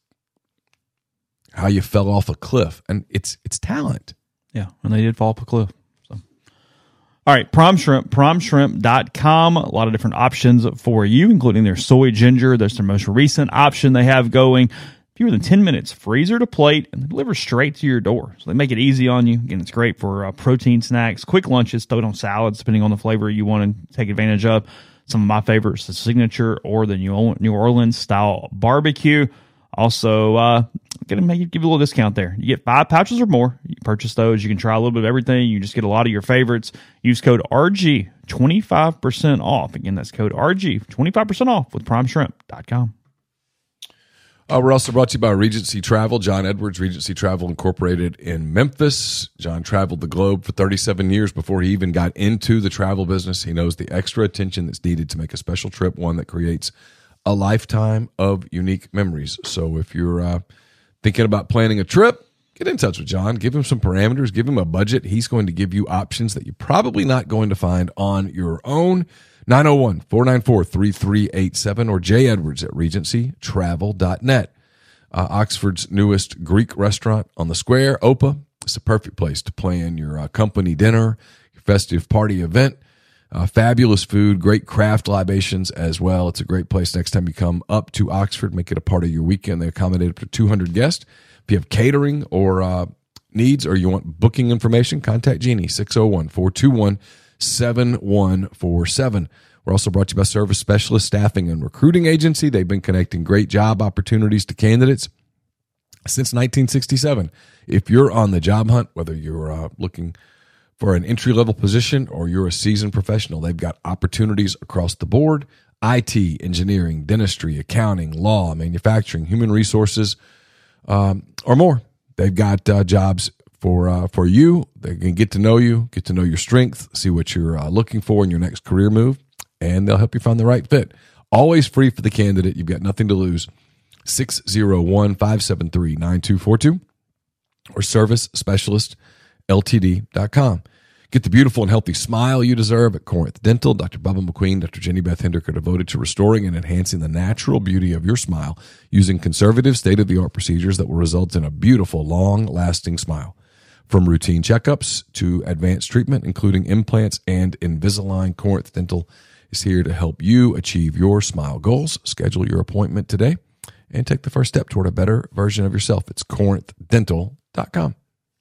how you fell off a cliff, and it's it's talent. Yeah, and they did fall off a cliff. So, all right, Prime Shrimp, prime shrimp dot com. A lot of different options for you, including their soy ginger. That's their most recent option they have going. Fewer than ten minutes, freezer to plate, and they deliver straight to your door. So they make it easy on you. Again, it's great for uh, protein snacks, quick lunches, throw it on salads, depending on the flavor you want to take advantage of. Some of my favorites, the signature or the New Orleans style barbecue. Also, uh, gonna make you give you a little discount there. You get five pouches or more. You purchase those. You can try a little bit of everything. You just get a lot of your favorites. Use code R G, twenty-five percent off. Again, that's code R G, twenty-five percent off with prime shrimp dot com. Uh, we're also brought to you by Regency Travel. John Edwards, Regency Travel Incorporated in Memphis. John traveled the globe for thirty-seven years before he even got into the travel business. He knows the extra attention that's needed to make a special trip one that creates a lifetime of unique memories. So if you're uh, thinking about planning a trip, get in touch with John. Give him some parameters. Give him a budget. He's going to give you options that you're probably not going to find on your own. nine oh one, four nine four, three three eight seven or J Edwards at regency travel dot net. Uh, Oxford's newest Greek restaurant on the square, Opa. It's a perfect place to plan your uh, company dinner, your festive party event. Uh, fabulous food, great craft libations as well. It's a great place next time you come up to Oxford. Make it a part of your weekend. They accommodate up to two hundred guests. If you have catering or uh, needs or you want booking information, contact Jeannie, six oh one, four two one, seven one four seven. We're also brought to you by Service Specialist Staffing and Recruiting Agency. They've been connecting great job opportunities to candidates since nineteen sixty-seven. If you're on the job hunt, whether you're uh, looking for an entry-level position or you're a seasoned professional, they've got opportunities across the board: I T, engineering, dentistry, accounting, law, manufacturing, human resources, um, or more. They've got uh, jobs for uh, for you. They can get to know you, get to know your strengths, see what you're uh, looking for in your next career move, and they'll help you find the right fit. Always free for the candidate. You've got nothing to lose. six oh one, five seven three, nine two four two or service specialist L T D dot com. Get the beautiful and healthy smile you deserve at Corinth Dental. Doctor Bubba McQueen, Doctor Jenny Beth Hendrick are devoted to restoring and enhancing the natural beauty of your smile using conservative, state-of-the-art procedures that will result in a beautiful, long-lasting smile. From routine checkups to advanced treatment, including implants and Invisalign, Corinth Dental is here to help you achieve your smile goals. Schedule your appointment today and take the first step toward a better version of yourself. It's corinth dental dot com.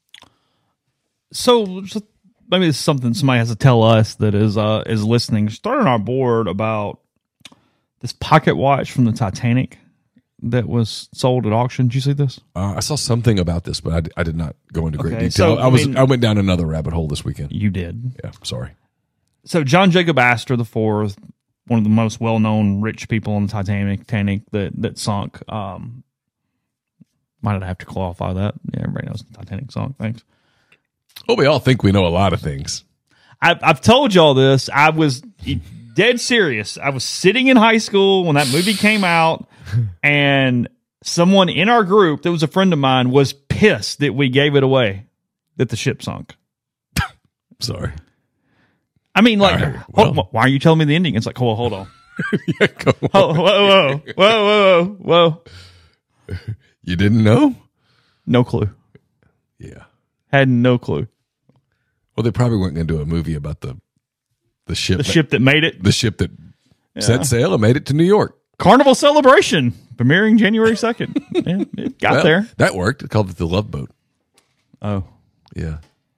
So, so maybe this is something somebody has to tell us that is uh, is listening. Started on our board about this pocket watch from the Titanic that was sold at auction. Did you see this? Uh, I saw something about this, but I, d- I did not go into great Okay, detail. so, I was I mean- I went down another rabbit hole this weekend. You did. Yeah, sorry. So John Jacob Astor the fourth, one of the most well-known rich people on the Titanic, Titanic that that sunk. Um, why did I have to qualify that? Yeah, everybody knows the Titanic sunk. Thanks. Well, we all think we know a lot of things. I've, I've told y'all this. I was dead serious. I was sitting in high school when that movie came out, and someone in our group that was a friend of mine was pissed that we gave it away, that the ship sunk. Sorry. I mean, like, All right, well. hold- why are you telling me the ending? It's like, well, hold on. Yeah, go on. Oh, whoa, whoa, whoa, whoa, whoa, whoa. You didn't know? No clue. Yeah. Had no clue. Well, they probably weren't going to do a movie about the the ship The that, ship that made it. the ship that Yeah. set sail and made it to New York. Carnival Celebration, premiering January second. Yeah, it got Well, there. That worked. They called it the Love Boat. Oh, Yeah.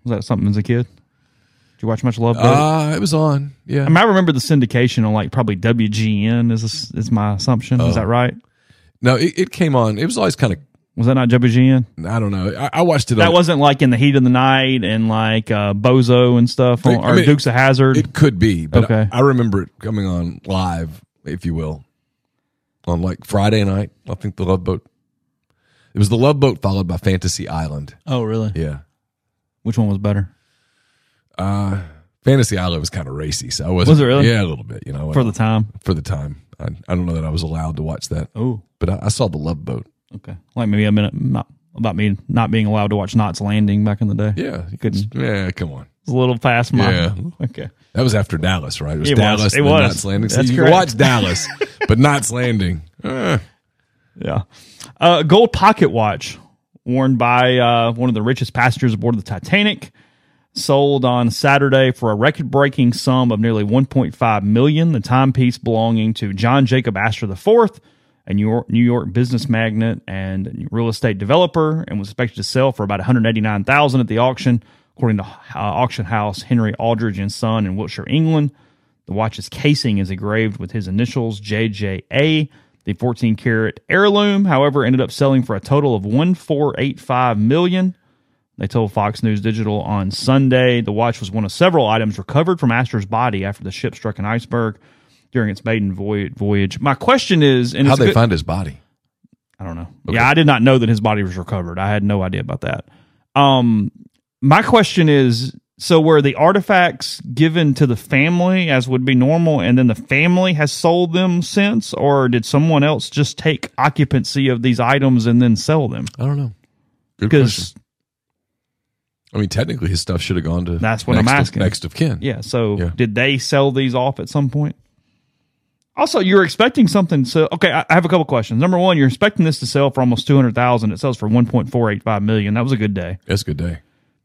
Was that something as a kid? Did you watch much Love Boat? Uh, it was on. Yeah. I mean, I remember the syndication on like probably W G N is this, is my assumption. Uh, is that right? No, it, it came on. It was always kind of. Was that not W G N? I don't know. I, I watched it. That on, wasn't like in the heat of the night and like uh, Bozo and stuff, or, I mean, or Dukes of Hazzard. It could be, but Okay. I, I remember it coming on live, if you will, on like Friday night. I think the Love Boat. It was the Love Boat followed by Fantasy Island. Oh, really? Yeah. Which one was better? Uh, Fantasy Island was kind of racy, so I wasn't. Was it really? Yeah, a little bit. You know, For the time? For the time, I, I don't know that I was allowed to watch that. Oh, but I, I saw the Love Boat. Okay, like maybe a minute not about me not being allowed to watch Knots Landing back in the day. Yeah, you couldn't. Yeah, come on. It's a little past my. Yeah. Okay. That was after Dallas, right? It was It was. Dallas. It and then was. Knots Landing. So That's you correct. can watch Dallas, but Knots Landing. Eh. Yeah. Uh, gold pocket watch worn by uh, one of the richest passengers aboard the Titanic. Sold on Saturday for a record-breaking sum of nearly one point five million dollars. The timepiece belonging to John Jacob Astor the fourth, a New York, New York business magnate and real estate developer, and was expected to sell for about one hundred eighty-nine thousand dollars at the auction, according to uh, auction house Henry Aldridge and Son in Wiltshire, England. The watch's casing is engraved with his initials, J J A. The fourteen-karat heirloom, however, ended up selling for a total of one thousand four hundred eighty-five million dollars. They told Fox News Digital on Sunday the watch was one of several items recovered from Astor's body after the ship struck an iceberg during its maiden voyage. My question is... and How'd they good, find his body? I don't know. Okay. Yeah, I did not know that his body was recovered. I had no idea about that. Um, my question is, so were the artifacts given to the family as would be normal, and then the family has sold them since, or did someone else just take occupancy of these items and then sell them? I don't know. Good question. I mean, technically, his stuff should have gone to That's what next I'm of- asking. next of kin. Yeah, so Yeah. did they sell these off at some point? Also, you're expecting something. So, okay, I I have a couple questions. Number one, you're expecting this to sell for almost two hundred thousand dollars. It sells for one point four eight five million dollars. That was a good day. That's a good day.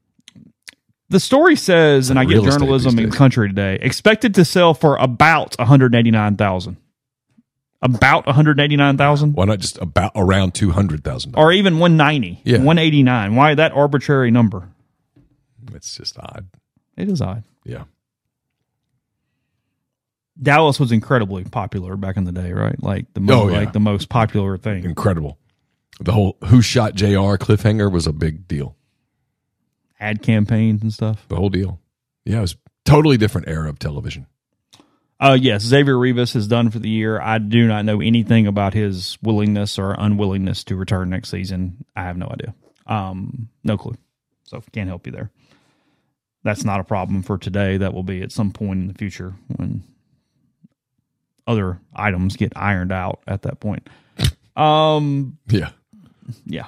The story says, and I get real estate journalism these in days. country today, expected to sell for about one hundred eighty-nine thousand dollars. About one hundred eighty-nine thousand dollars? Why not just about around two hundred thousand? Or even one hundred ninety thousand dollars, Yeah. one hundred eighty-nine thousand dollars. Why that arbitrary number? It's just odd. It is odd. Yeah. Dallas was incredibly popular back in the day, right? Like the mo- Oh, yeah. like the most popular thing. Incredible. The whole Who Shot J R cliffhanger was a big deal. Ad campaigns and stuff. The whole deal. Yeah, it was a totally different era of television. Uh, yes, Xavier Rivas is done for the year. I do not know anything about his willingness or unwillingness to return next season. I have no idea. Um, no clue. So can't help you there. That's not a problem for today. That will be at some point in the future when other items get ironed out at that point. Um, Yeah. yeah.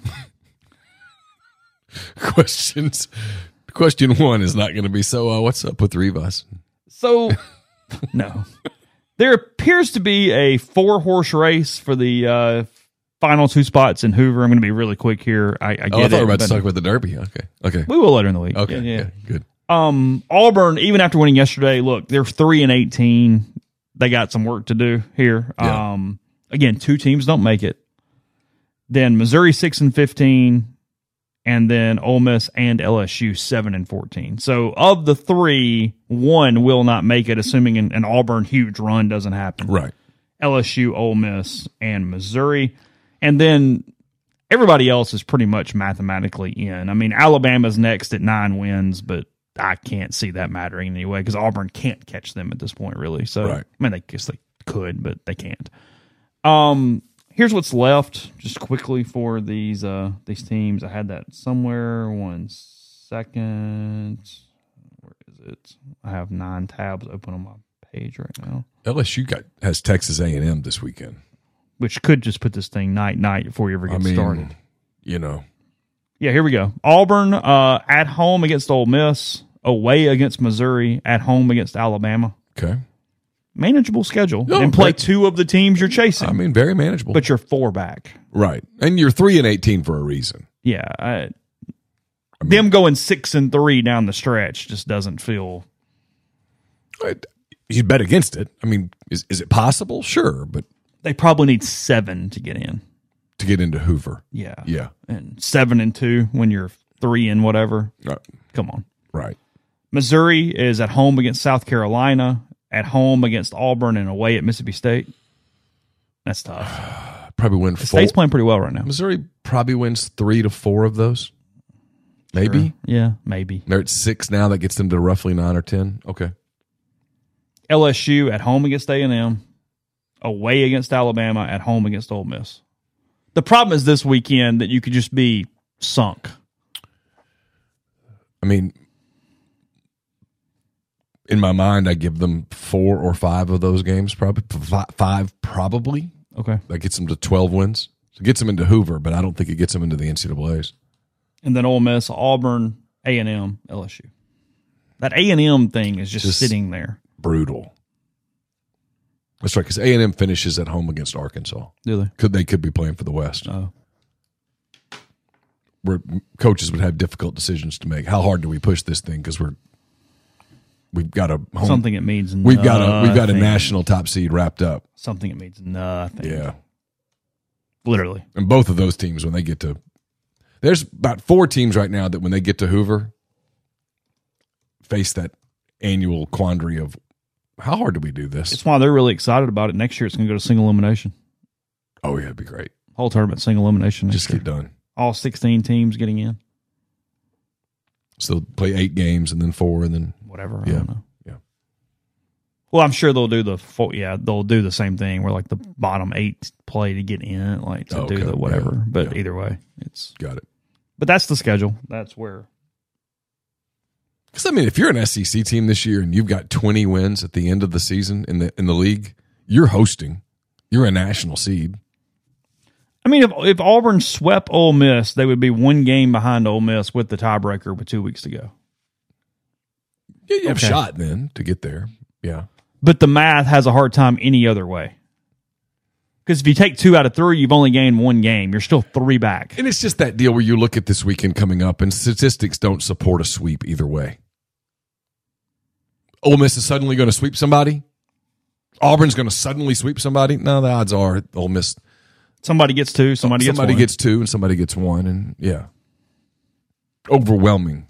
Questions. Question one is not going to be, so uh, what's up with Rivas? So, no. There appears to be a four-horse race for the uh, final two spots in Hoover. I'm going to be really quick here. I, I get Oh, I thought it, we were about but to talk about the Derby. Okay. Okay. we will later in the week. Okay. Yeah, yeah. Okay. Good. Um, Auburn, even after winning yesterday, look, they're three and eighteen. They got some work to do here. Yeah. Um, again, two teams don't make it. Then Missouri six and fifteen, and then Ole Miss and L S U seven and fourteen. So of the three, one will not make it, assuming an, an Auburn huge run doesn't happen. Right. L S U, Ole Miss, and Missouri, and then everybody else is pretty much mathematically in. I mean, Alabama's next at nine wins, but I can't see that mattering anyway because Auburn can't catch them at this point, really. So, Right. I mean, they guess they could, but they can't. Um, here's what's left, just quickly for these uh these teams. I had that somewhere. One second. Where is it? I have nine tabs open on my page right now, L S U got has Texas A and M this weekend. which could just put this thing night night before you ever get I mean, started. you know, Yeah, here we go. Auburn uh, at home against Ole Miss, away against Missouri, at home against Alabama. okay. Manageable schedule. No, and play but- two of the teams you're chasing. I mean, very manageable. but you're four back. right, and you're three and eighteen for a reason. Yeah. I, them going six and three down the stretch just doesn't feel. Right. You bet against it. I mean, is is it possible? Sure, but They probably need seven to get in. to get into Hoover, Yeah. yeah, And seven and two when you're three and whatever. Right. Come on. Right. Missouri is at home against South Carolina, at home against Auburn, and away at Mississippi State. That's tough. Probably win The four. State's playing pretty well right now. Missouri probably wins three to four of those. Maybe. Sure. Yeah, maybe. They're at six now. That gets them to roughly nine or ten. Okay. L S U at home against A and M, away against Alabama, at home against Ole Miss. The problem is this weekend that you could just be sunk. I mean, in my mind, I give them four or five of those games, probably five, probably. Okay. That gets them to twelve wins. It gets them into Hoover, but I don't think it gets them into the N C double A's. And then Ole Miss, Auburn, A and M, L S U. That A and M thing is just, Just sitting there. Brutal. That's right, because A and M finishes at home against Arkansas. Do they? Could they could be playing for the West? Oh. Where coaches would have difficult decisions to make. How hard do we push this thing? Because we're we've got a home, Something it means nothing. we've got a we've got a national top seed wrapped up. Something it means nothing. Yeah, literally. And both of those teams, when they get to, there's about four teams right now that when they get to Hoover, face that annual quandary of how hard do we do this? It's why they're really excited about it. Next year, it's going to go to single elimination. Oh yeah, it'd be great. Whole tournament single elimination. Next Just year. get done. All sixteen teams getting in. So play eight games and then four and then Whatever. I yeah, don't know. yeah. Well, I'm sure they'll do the four, yeah they'll do the same thing where like the bottom eight play to get in, like to Oh, do okay. the whatever. Yeah. But Yeah. either way, it's Got it. but that's the schedule. That's where. Because I mean, if you're an S E C team this year and you've got twenty wins at the end of the season in the in the league, you're hosting. You're a national seed. I mean, if if Auburn swept Ole Miss, they would be one game behind Ole Miss with the tiebreaker with two weeks to go. Yeah, you have Okay. a shot then to get there. Yeah. But the math has a hard time any other way. Because if you take two out of three, you've only gained one game. You're still three back. And it's just that deal where you look at this weekend coming up and statistics don't support a sweep either way. Ole Miss is suddenly going to sweep somebody. Auburn's going to suddenly sweep somebody. No, the odds are Ole Miss. Somebody gets two, somebody gets somebody one. gets two, and somebody gets one, and yeah, overwhelming.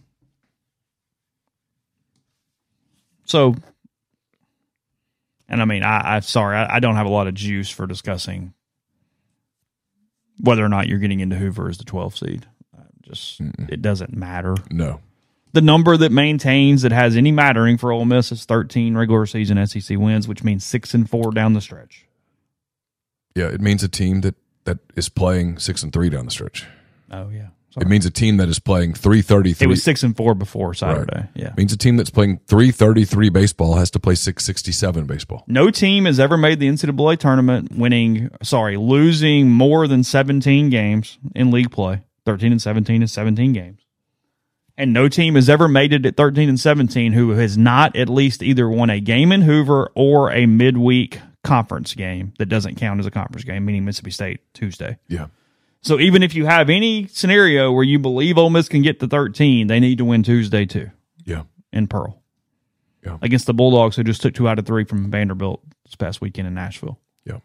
So, and I mean, I, I'm sorry, I, I don't have a lot of juice for discussing whether or not you're getting into Hoover as the twelfth seed. Just Mm-mm. It doesn't matter. No. The number that maintains that has any mattering for Ole Miss is thirteen regular season S E C wins, which means six and four down the stretch. Yeah, it means a team that, that is playing six and three down the stretch. Oh yeah, sorry. It means a team that is playing three thirty three. It was six and four before Saturday. Right. Yeah, it means a team that's playing three thirty three baseball has to play six sixty seven baseball. No team has ever made the N C double A tournament winning, sorry, losing more than seventeen games in league play. Thirteen and seventeen is seventeen games. And no team has ever made it at thirteen and seventeen who has not at least either won a game in Hoover or a midweek conference game that doesn't count as a conference game, meaning Mississippi State Tuesday. Yeah. So even if you have any scenario where you believe Ole Miss can get to thirteen, they need to win Tuesday too. Yeah. In Pearl. Yeah. Against the Bulldogs, who just took two out of three from Vanderbilt this past weekend in Nashville. Yeah.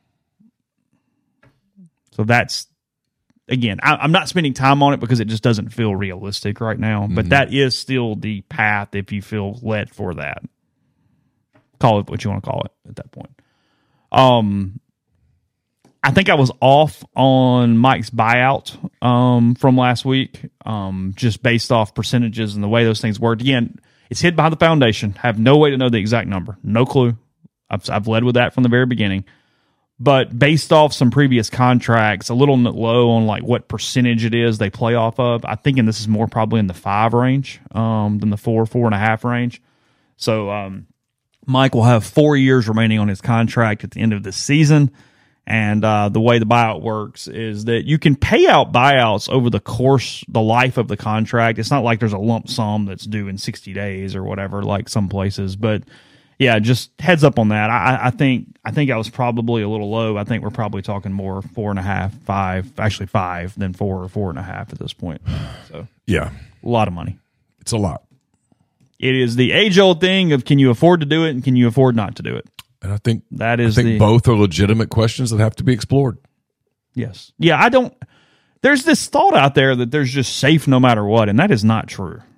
So that's, again, I, I'm not spending time on it because it just doesn't feel realistic right now. But Mm-hmm. that is still the path if you feel led for that. Call it what you want to call it at that point. Um, I think I was off on Mike's buyout um, from last week, um, just based off percentages and the way those things worked. Again, it's hid behind the foundation. Have no way to know the exact number. No clue. I've, I've led with that from the very beginning. But based off some previous contracts, a little low on like what percentage it is they play off of. I'm thinking this is more probably in the five range um, than the four, four and a half range. So um, Mike will have four years remaining on his contract at the end of this season. And uh, the way the buyout works is that you can pay out buyouts over the course, the life of the contract. It's not like there's a lump sum that's due in sixty days or whatever, like some places. But yeah, just heads up on that. I, I think I think I was probably a little low. I think we're probably talking more four and a half, five, actually five than four or four and a half at this point. So yeah, a lot of money. It's a lot. It is the age old thing of can you afford to do it and can you afford not to do it? And I think that is I think the, both are legitimate questions that have to be explored. Yes. Yeah, I don't. There's this thought out there that there's just safe no matter what, and that is not true.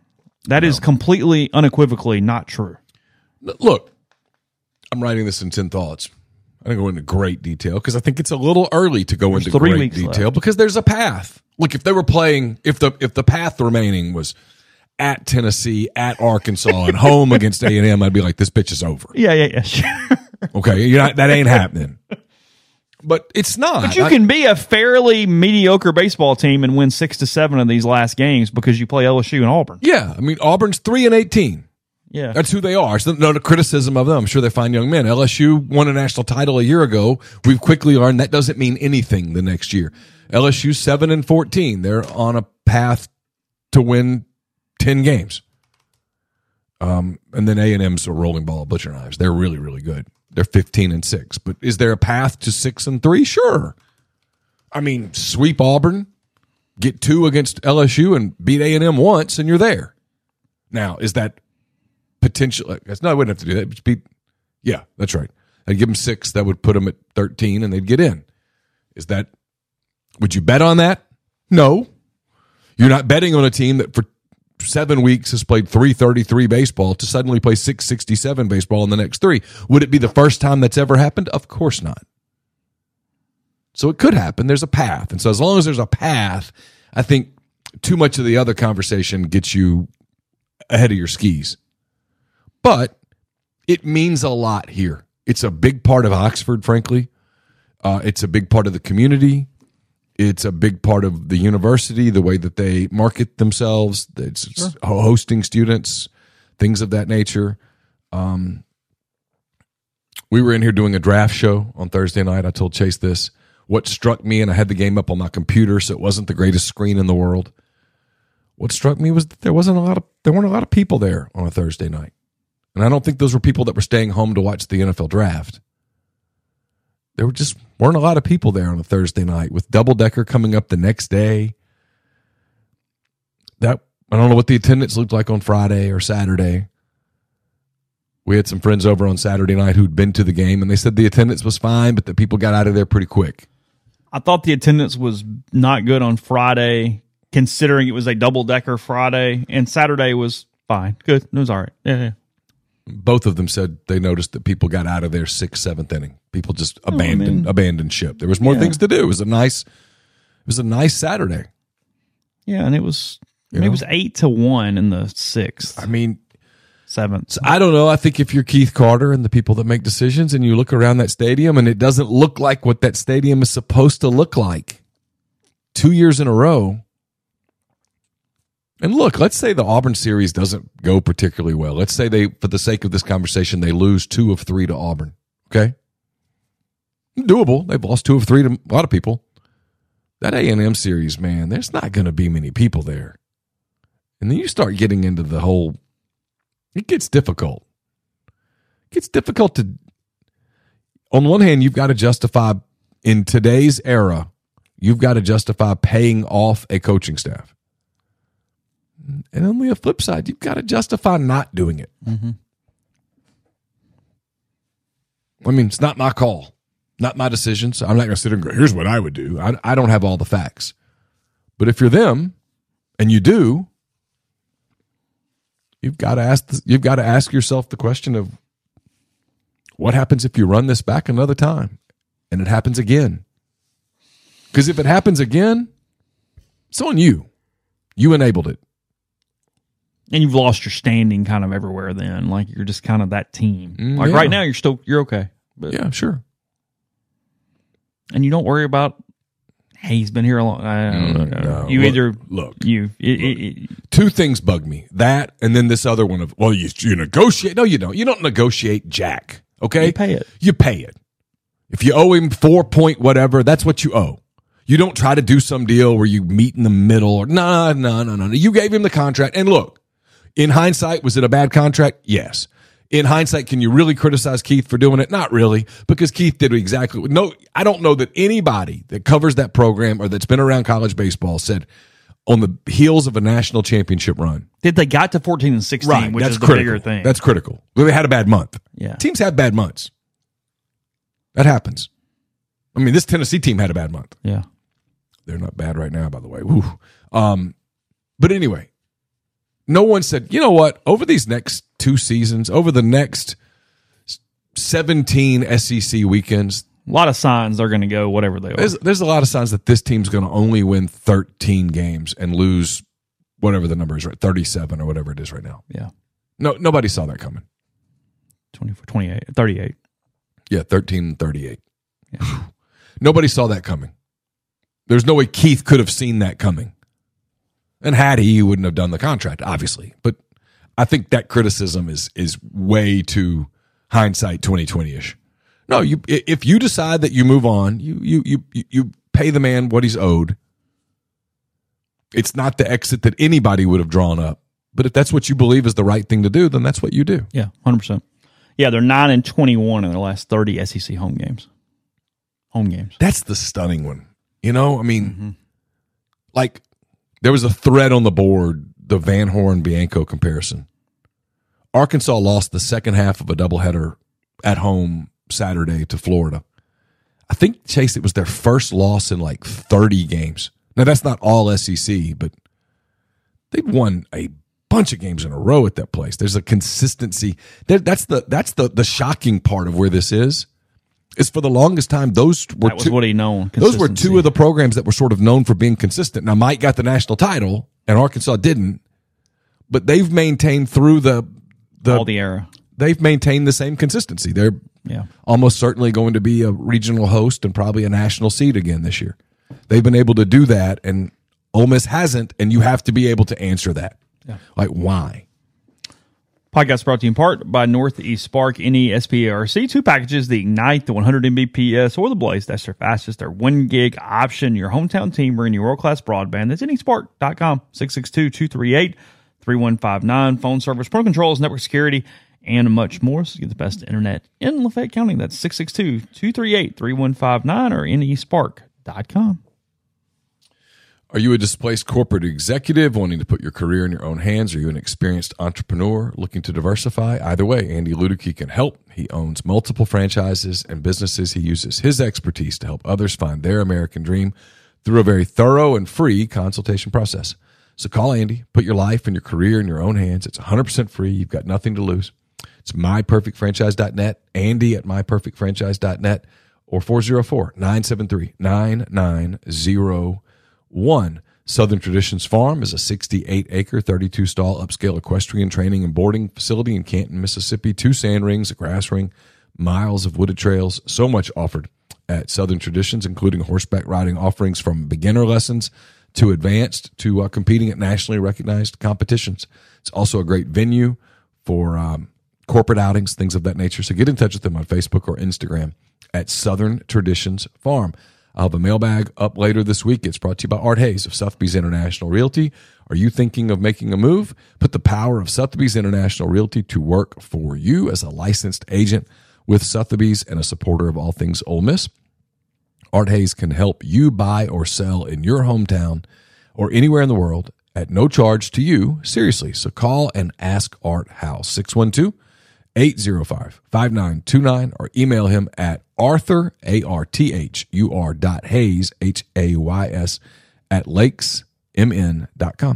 That is completely, unequivocally not true. Look, I'm writing this in ten thoughts. I don't go into great detail because I think it's a little early to go There's into three great weeks detail left. because there's a path. Look, if they were playing, if the if the path remaining was at Tennessee, at Arkansas, and home against A and M, I'd be like, this bitch is over. Yeah, yeah, yeah. Sure. Okay, you're not, that ain't happening. But it's not. But you I- can be a fairly mediocre baseball team and win six to seven of these last games because you play L S U and Auburn. Yeah, I mean Auburn's three and eighteen. Yeah, That's who they are. So no criticism of them. I'm sure they find young men. L S U won a national title a year ago. We've quickly learned that doesn't mean anything the next year. L S U seven and fourteen. They're on a path to win ten games. Um, and then A and M's a rolling ball of butcher knives. They're really, really good. They're fifteen and six. But is there a path to six and three? Sure. I mean, sweep Auburn, get two against L S U, and beat A and M once, and you're there. Now, is that potential? No, I wouldn't have to do that. Just beat, yeah, that's right. I'd give them six. That would put them at thirteen, and they'd get in. Is that? Would you bet on that? No. You're not betting on a team that for seven weeks has played three thirty-three baseball to suddenly play six sixty-seven baseball in the next three. Would it be the first time that's ever happened? Of course not. So it could happen. There's a path. And so as long as there's a path, I think too much of the other conversation gets you ahead of your skis. But it means a lot here. It's a big part of Oxford, frankly. Uh, it's a big part of the community. It's a big part of the university, the way that they market themselves. It's, it's Sure. hosting students, things of that nature. Um, we were in here doing a draft show on Thursday night. I told Chase this. What struck me, and I had the game up on my computer, so it wasn't the greatest screen in the world. What struck me was that there wasn't a lot of there weren't a lot of people there on a Thursday night, and I don't think those were people that were staying home to watch the N F L draft. There were just weren't a lot of people there on a Thursday night with Double Decker coming up the next day. That I don't know what the attendance looked like on Friday or Saturday. We had some friends over on Saturday night who'd been to the game, and they said the attendance was fine, but that people got out of there pretty quick. I thought the attendance was not good on Friday, considering it was a double-decker Friday, and Saturday was fine. Good. It was all right. Yeah, yeah. Both of them said they noticed that people got out of there sixth, seventh inning. People just abandoned I mean, abandoned ship. There was more yeah. things to do. It was a nice, it was a nice Saturday. Yeah, and it was I mean, You it know? was eight to one in the sixth, I mean, seventh. I don't know. I think if you're Keith Carter and the people that make decisions, and you look around that stadium and it doesn't look like what that stadium is supposed to look like, two years in a row. And look, let's say the Auburn series doesn't go particularly well. Let's say they, for the sake of this conversation, they lose two of three to Auburn. Okay? Doable. They've lost two of three to a lot of people. That A and M series, man, there's not going to be many people there. And then you start getting into the whole, it gets difficult. It gets difficult to, on one hand, you've got to justify, in today's era, you've got to justify paying off a coaching staff. And on the flip side, you've got to justify not doing it. Mm-hmm. I mean, it's not my call, not my decision. So I'm not going to sit there and go, here's what I would do. I, I don't have all the facts. But if you're them, and you do, you've got to ask. The, you've got to ask yourself the question of what happens if you run this back another time, and it happens again. Because if it happens again, it's on you. You enabled it. And you've lost your standing kind of everywhere then. Like you're just kind of that team. Mm, like yeah. right now you're still you're okay. But, Yeah, sure. and you don't worry about hey, he's been here a long I don't Mm, know. no. You Look- either look, you it, it, it, Two things bug me. That and then this other one of, well, you, you negotiate. No, you don't. You don't negotiate jack. Okay? You pay it. You pay it. If you owe him four point whatever, that's what you owe. You don't try to do some deal where you meet in the middle or no, no, no, no. You gave him the contract. And look, in hindsight, was it a bad contract? Yes. In hindsight, can you really criticize Keith for doing it? Not really, because Keith did exactly. No, I don't know that anybody that covers that program or that's been around college baseball said on the heels of a national championship run. did they got to fourteen and sixteen, which that's is the critical. bigger thing. That's critical. Well, they had a bad month. Yeah. Teams have bad months. That happens. I mean, this Tennessee team had a bad month. Yeah. They're not bad right now, by the way. Woo. Um, but anyway, no one said, you know what, over these next two seasons, over the next seventeen S E C weekends, a lot of signs they're going to go whatever they are. There's, there's a lot of signs that this team's going to only win thirteen games and lose whatever the number is, right? thirty-seven or whatever it is right now. Yeah. No, nobody saw that coming. twenty-four, twenty-eight, thirty-eight. Yeah, thirteen and thirty-eight. Yeah. Nobody saw that coming. There's no way Keith could have seen that coming. And had he, he wouldn't have done the contract, obviously. But I think that criticism is is way too hindsight twenty twenty-ish. No, you if you decide that you move on, you you you you pay the man what he's owed. It's not the exit that anybody would have drawn up. But if that's what you believe is the right thing to do, then that's what you do. Yeah, one hundred percent. Yeah, they're nine and twenty-one in their last thirty S E C home games. Home games. That's the stunning one. You know, I mean, mm-hmm. like there was a thread on the board, the Van Horn-Bianco comparison. Arkansas lost the second half of a doubleheader at home Saturday to Florida. I think, Chase, it was their first loss in like thirty games. Now, that's not all S E C, but they'd won a bunch of games in a row at that place. There's a consistency. That's the that's the the shocking part of where this is. Is for the longest time, those were that was two, what he known. Those were two of the programs that were sort of known for being consistent. Now, Mike got the national title, and Arkansas didn't, but they've maintained through the the all the era. They've maintained the same consistency. They're yeah. almost certainly going to be a regional host and probably a national seed again this year. They've been able to do that, and Ole Miss hasn't, and you have to be able to answer that. Yeah. Like, why? Podcast brought to you in part by Northeast Spark, N E S P A R C. Two packages, the Ignite, the one hundred M B P S, or the Blaze. That's their fastest, their one gig option. Your hometown team bringing you world-class broadband. That's N E spark dot com, six six two, two three eight, three one five nine. Phone service, pro controls, network security, and much more. So you get the best internet in Lafayette County. That's six six two, two three eight, three one five nine or N E spark dot com. Are you a displaced corporate executive wanting to put your career in your own hands? Are you an experienced entrepreneur looking to diversify? Either way, Andy Ludicky can help. He owns multiple franchises and businesses. He uses his expertise to help others find their American dream through a very thorough and free consultation process. So call Andy, put your life and your career in your own hands. It's one hundred percent free. You've got nothing to lose. It's my perfect franchise dot net, Andy at my perfect franchise dot net, or four oh four, nine seven three, nine nine zero one. Southern Traditions Farm is a sixty-eight acre, thirty-two stall upscale equestrian training and boarding facility in Canton, Mississippi. Two sand rings, a grass ring, miles of wooded trails. So much offered at Southern Traditions, including horseback riding offerings from beginner lessons to advanced to uh, competing at nationally recognized competitions. It's also a great venue for um, corporate outings, things of that nature. So get in touch with them on Facebook or Instagram at Southern Traditions Farm. I'll have a mailbag up later this week. It's brought to you by Art Hayes of Sotheby's International Realty. Are you thinking of making a move? Put the power of Sotheby's International Realty to work for you as a licensed agent with Sotheby's and a supporter of all things Ole Miss. Art Hayes can help you buy or sell in your hometown or anywhere in the world at no charge to you. Seriously. So call and ask Art how. six one two, eight zero five, five nine two nine or email him at Arthur, A R T H U R dot Hayes, H A Y S, at lakes m n dot com.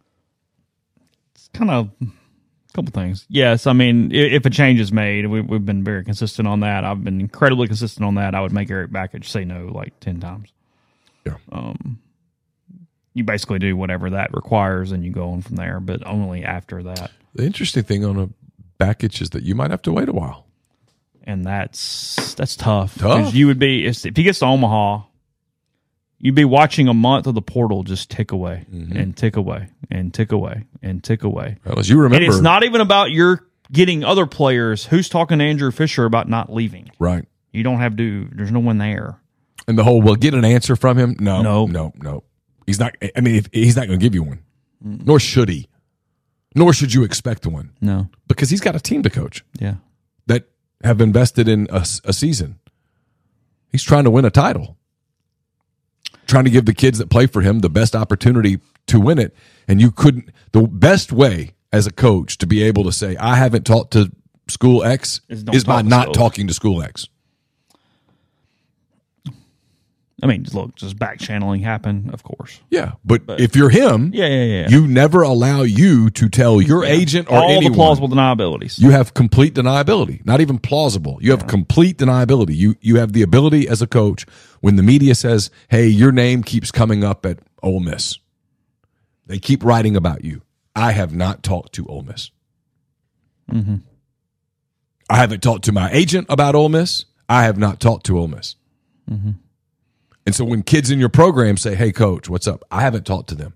It's kind of a couple things. Yes, I mean, if a change is made, we, we've been very consistent on that. I've been incredibly consistent on that. I would make Eric Backage say no like ten times. Yeah. Um, you basically do whatever that requires and you go on from there, but only after that. The interesting thing on a Backage is that you might have to wait a while. And that's that's tough. Tough. You would be if he gets to Omaha, you'd be watching a month of the portal just tick away mm-hmm. and tick away and tick away and tick away. Well, as you remember, and it's not even about your getting other players. Who's talking to Andrew Fisher about not leaving? Right. You don't have to. There's no one there. And the whole well, get an answer from him. No, no, no, no. He's not. I mean, if, he's not going to give you one. Mm. Nor should he. Nor should you expect one. No, because he's got a team to coach. Yeah. That have invested in a, a season. He's trying to win a title. Trying to give the kids that play for him the best opportunity to win it. And you couldn't, the best way as a coach to be able to say, I haven't talked to school X is, is by not school. talking to school X. I mean, look, just back channeling happened, of course. Yeah, but, But- if you're him, Yeah, yeah, yeah. you never allow you to tell your agent or all anyone. the plausible deniabilities. You have complete deniability, not even plausible. You have complete deniability. You you have the ability as a coach when the media says, "Hey, your name keeps coming up at Ole Miss." They keep writing about you. I have not talked to Ole Miss. Mm-hmm. I haven't talked to my agent about Ole Miss. I have not talked to Ole Miss. Mm-hmm. And so when kids in your program say, "Hey, coach, what's up?" I haven't talked to them.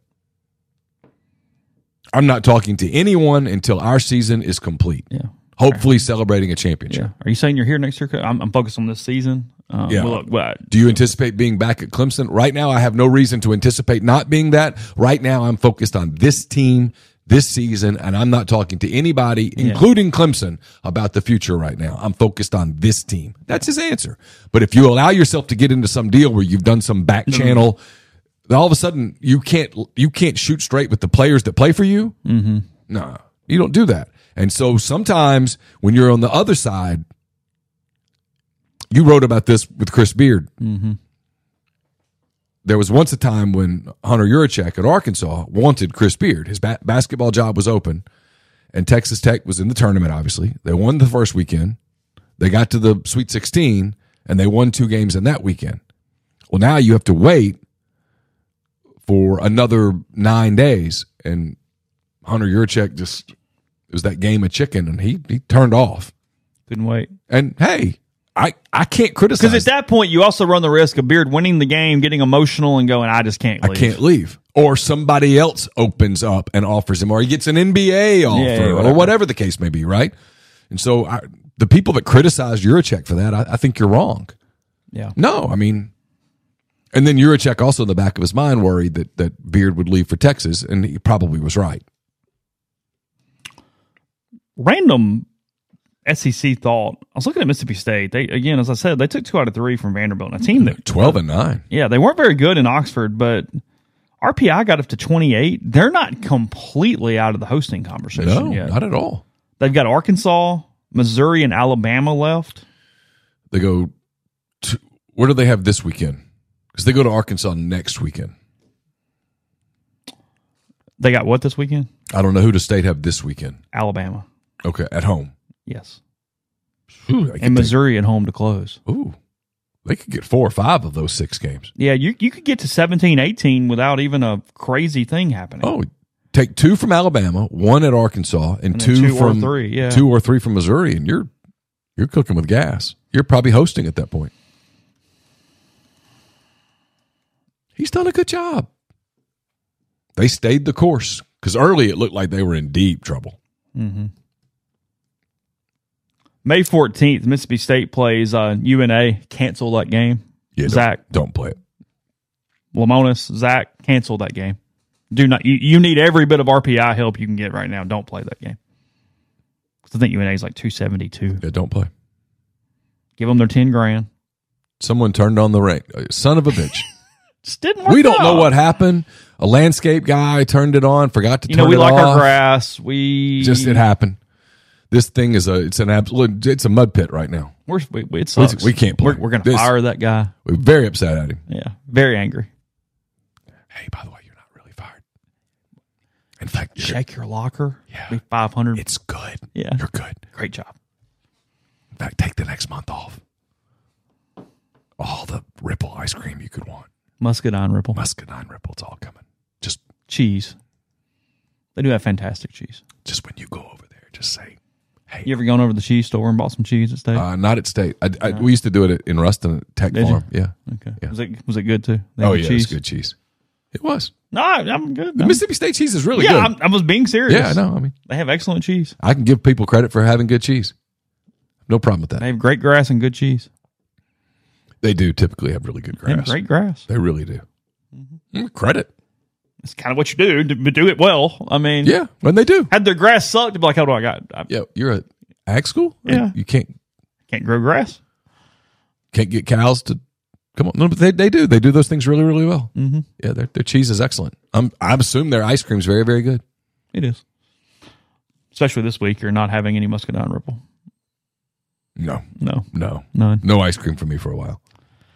I'm not talking to anyone until our season is complete. Yeah. Hopefully celebrating a championship. Yeah. Are you saying you're here next year? I'm, I'm focused on this season. Um, Yeah. well, look, well, Do you anticipate being back at Clemson? Right now, I have no reason to anticipate not being that. Right now, I'm focused on this team, this season, and I'm not talking to anybody, Yeah. including Clemson, about the future right now. I'm focused on this team. That's his answer. But if you allow yourself to get into some deal where you've done some back channel, then all of a sudden you can't you can't shoot straight with the players that play for you. Mm-hmm. No, you don't do that. And so sometimes when you're on the other side, you wrote about this with Chris Beard. Mm-hmm. There was once a time when Hunter Yurachek at Arkansas wanted Chris Beard. His ba- basketball job was open, and Texas Tech was in the tournament, obviously. They won the first weekend. They got to the Sweet sixteen, and they won two games in that weekend. Well, now you have to wait for another nine days, and Hunter Yurachek just, it was that game of chicken, and he he turned off. Couldn't wait. And, hey, I, I can't criticize. Because at that point, you also run the risk of Beard winning the game, getting emotional, and going, I just can't leave. I can't leave. Or somebody else opens up and offers him, or he gets an N B A offer, Yeah, or whatever. whatever the case may be, right? And so I, the people that criticize Yurachek for that, I, I think you're wrong. Yeah. No, I mean, and then Yurachek also in the back of his mind worried that, that Beard would leave for Texas, and he probably was right. Random S E C thought. I was looking at Mississippi State. They again, as I said, they took two out of three from Vanderbilt. A team that twelve and nine. Yeah, they weren't very good in Oxford, but R P I got up to twenty-eight. They're not completely out of the hosting conversation No, yet. not at all. They've got Arkansas, Missouri, and Alabama left. They go to, where do they have this weekend? Because they go to Arkansas next weekend. They got what this weekend? I don't know who does State have this weekend. Alabama. Okay, at home. Yes. Ooh, they could And Missouri at home to close. take- ooh, they could get four or five of those six games. Yeah, you you could get to seventeen, eighteen without even a crazy thing happening. Oh, take two from Alabama, one at Arkansas, and, And then two, two or from three, yeah. two or three from Missouri, and you're you're cooking with gas. You're probably hosting at that point. He's done a good job. They stayed the course because early it looked like they were in deep trouble. Mm-hmm. May fourteenth, Mississippi State plays uh, U N A. Cancel that game. Yeah, don't- Zach. don't play it. Lamonis, Zach, cancel that game. Do not. You, you need every bit of R P I help you can get right now. Don't play that game. 'Cause I think U N A is like two seventy-two. Yeah, don't play. Give them their ten grand. Someone turned on the rain. Son of a bitch. Just didn't work We don't know out. what happened. A landscape guy turned it on, forgot to You turn know, we it like off. our grass. We Just it happened. This thing is a it's an absolute it's a mud pit right now. We're, we, we, it sucks. We can't play. We're, we're going to This- fire that guy. We're very upset at him. Yeah, very angry. Hey, by the way, you're not really fired. In fact, you're- Check your locker. Yeah. Be five hundred. it's good. Yeah. You're good. Great job. In fact, take the next month off. All the Ripple ice cream you could want. Muscadine Ripple. Muscadine Ripple, it's all coming. Just Cheese. They do have fantastic cheese. just when you go over there, just say, hey. You ever gone over to the cheese store and bought some cheese at State? Uh, not at State. I, I, we used to do it at, in Ruston at Tech Did you? Farm. Yeah. okay. yeah. Was it was it good too? They Oh, had yeah, cheese? it's good cheese. It was. No, I'm good. The I'm- Mississippi State cheese is really yeah, good. I'm, I was being serious. Yeah, I know. I mean, They have excellent cheese. I can give people credit for having good cheese. No problem with that. They have great grass and good cheese. They do typically have really good They have grass. great grass. They really do. Mm, credit. It's kind of what you do, to, but do it well. I mean, Yeah, when they do. had their grass sucked, they'd be like, "How do I got? I Yeah, you're at ag school? Yeah. You can't can't grow grass." can't get cows to come on. No, but they, they do. They do those things really, really well. Mm-hmm. Yeah, their their cheese is excellent. I'm I assume their ice cream's very, very good. It is, especially this week. You're not having any muscadine ripple. No, No, no, none. no ice cream for me for a while.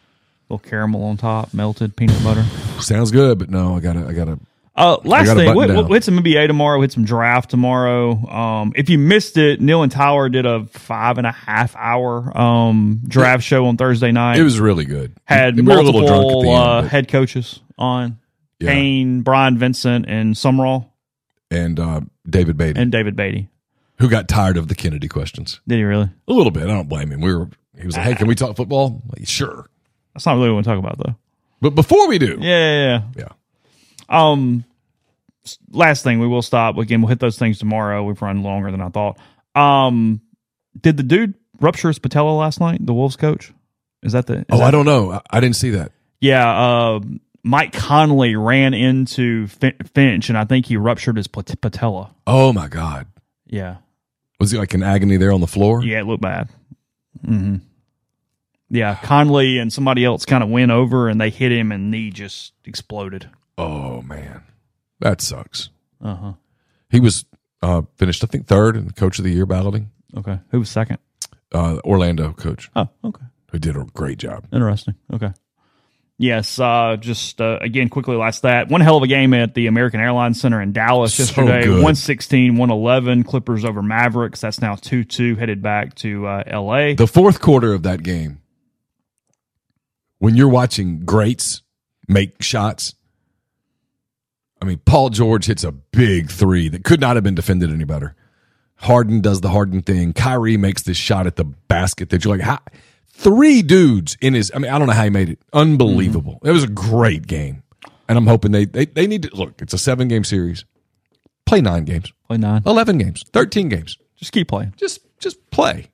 little caramel on top, melted peanut butter. Sounds good, but no, I gotta, I gotta. Uh, last gotta thing, we, button we'll down. hit some N B A tomorrow. Hit some draft tomorrow. Um, if you missed it, Neil and Tyler did a five and a half hour um, draft show on Thursday night. It was really good. Had We were a little drunk at multiple the end, uh, but- head coaches on. Yeah. Kane, Brian Vincent, and Summerall, and uh, David Beatty, and David Beatty, who got tired of the Kennedy questions. Did he really? A little bit. I don't blame him. We were. He was like, "Hey, can we talk football?" I'm like, sure. That's not really what we want to talk about, though. But before we do, Yeah, yeah, yeah. yeah. Um, s- last thing, we will stop again. We'll hit those things tomorrow. We've run longer than I thought. Um, did the dude rupture his patella last night? The Wolves coach? Is that the? Is Oh, that, I don't know. I, I didn't see that. Yeah. Uh, Mike Conley ran into Fin- Finch, and I think he ruptured his pat- patella. Oh my God. Yeah. Was he like in agony there on the floor? Yeah, it looked bad. Mm-hmm. Yeah, Conley and somebody else kind of went over, and they hit him, and knee just exploded. Oh man, that sucks. Uh huh. He was uh, finished, I think, third in the Coach of the Year balloting. Okay. Who was second? Uh, Orlando coach. Oh, okay. Who did a great job. Interesting. Okay. Yes, uh, just uh, again, quickly last that. One hell of a game at the American Airlines Center in Dallas So yesterday. good. one sixteen, one eleven Clippers over Mavericks. That's now two two, headed back to uh, L A. The fourth quarter of that game, when you're watching greats make shots, I mean, Paul George hits a big three that could not have been defended any better. Harden does the Harden thing. Kyrie makes this shot at the basket that you're like, how? Three dudes in his, I mean, I don't know how he made it. Unbelievable. Mm-hmm. It was a great game. And I'm hoping they, they, they need to, look, it's a seven game series. Play nine games. Play nine. eleven games. thirteen games. Just keep playing. Just, just play.